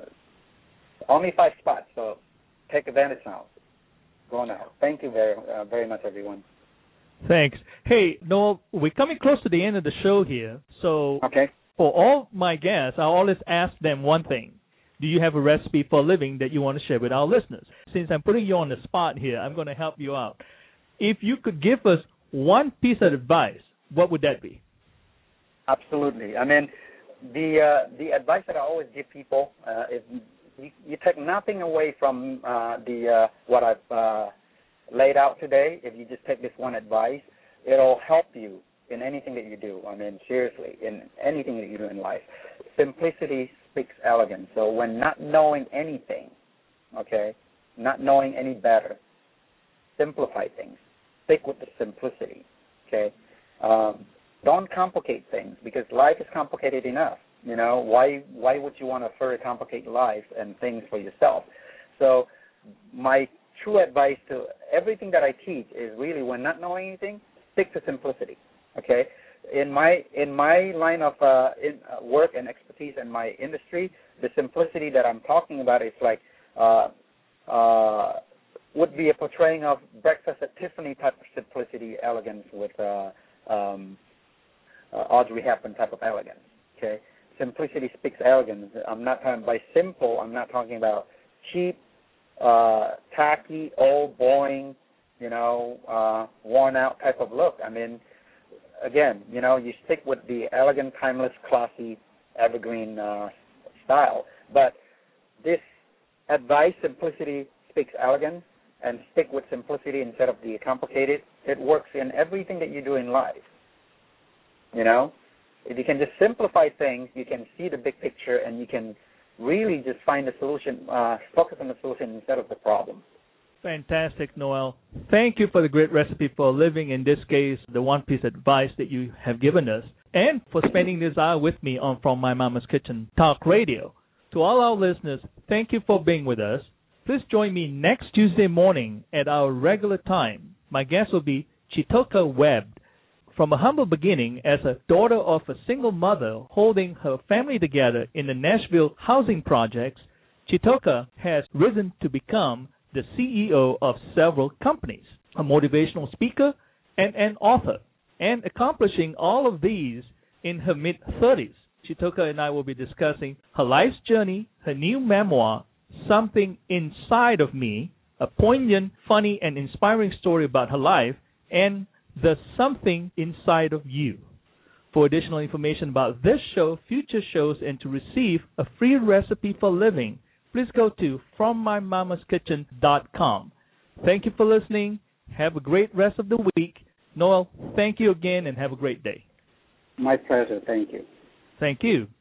[SPEAKER 7] only five spots, so take advantage now. Go now. Thank you very, uh, very much, everyone.
[SPEAKER 6] Thanks. Hey, Noel, we're coming close to the end of the show here. So
[SPEAKER 7] okay.
[SPEAKER 6] For all my guests, I always ask them one thing. Do you have a recipe for a living that you want to share with our listeners? Since I'm putting you on the spot here, I'm going to help you out. If you could give us one piece of advice, what would that be?
[SPEAKER 7] Absolutely. I mean, the uh, the advice that I always give people uh, is you, you take nothing away from uh, the uh, what I've uh, laid out today. If you just take this one advice, it'll help you in anything that you do. I mean, seriously, in anything that you do in life. Simplicity speaks elegance. So when not knowing anything, okay, not knowing any better, simplify things. Stick with the simplicity, okay? Um, don't complicate things because life is complicated enough. You know, why why would you want to further complicate life and things for yourself? So my true advice to everything that I teach is really when not knowing anything, stick to simplicity, okay? In my in my line of uh, in, uh, work and expertise in my industry, the simplicity that I'm talking about is like uh, uh, would be a portraying of Breakfast at Tiffany type of simplicity, elegance with uh, um, uh, Audrey Hepburn type of elegance. Okay, simplicity speaks elegance. I'm not talking by simple. I'm not talking about cheap, uh, tacky, old, boring, you know, uh, worn out type of look. I mean. Again, you know, you stick with the elegant, timeless, classy, evergreen uh, style. But this advice, simplicity speaks elegance, and stick with simplicity instead of the complicated. It works in everything that you do in life. You know, if you can just simplify things, you can see the big picture, and you can really just find the solution, uh, focus on the solution instead of the problem.
[SPEAKER 6] Fantastic, Noel. Thank you for the great recipe for a living, in this case, the one-piece advice that you have given us, and for spending this hour with me on From My Mama's Kitchen Talk Radio. To all our listeners, thank you for being with us. Please join me next Tuesday morning at our regular time. My guest will be Chitoka Webb. From a humble beginning as a daughter of a single mother holding her family together in the Nashville housing projects, Chitoka has risen to become the C E O of several companies, a motivational speaker, and an author, and accomplishing all of these in her mid-thirties. Chitoka and I will be discussing her life's journey, her new memoir, Something Inside of Me, a poignant, funny, and inspiring story about her life, and the Something Inside of You. For additional information about this show, future shows, and to receive a free recipe for living, please go to from my mamas kitchen dot com. Thank you for listening. Have a great rest of the week. Noel, thank you again and have a great day.
[SPEAKER 7] My pleasure. Thank you.
[SPEAKER 6] Thank you.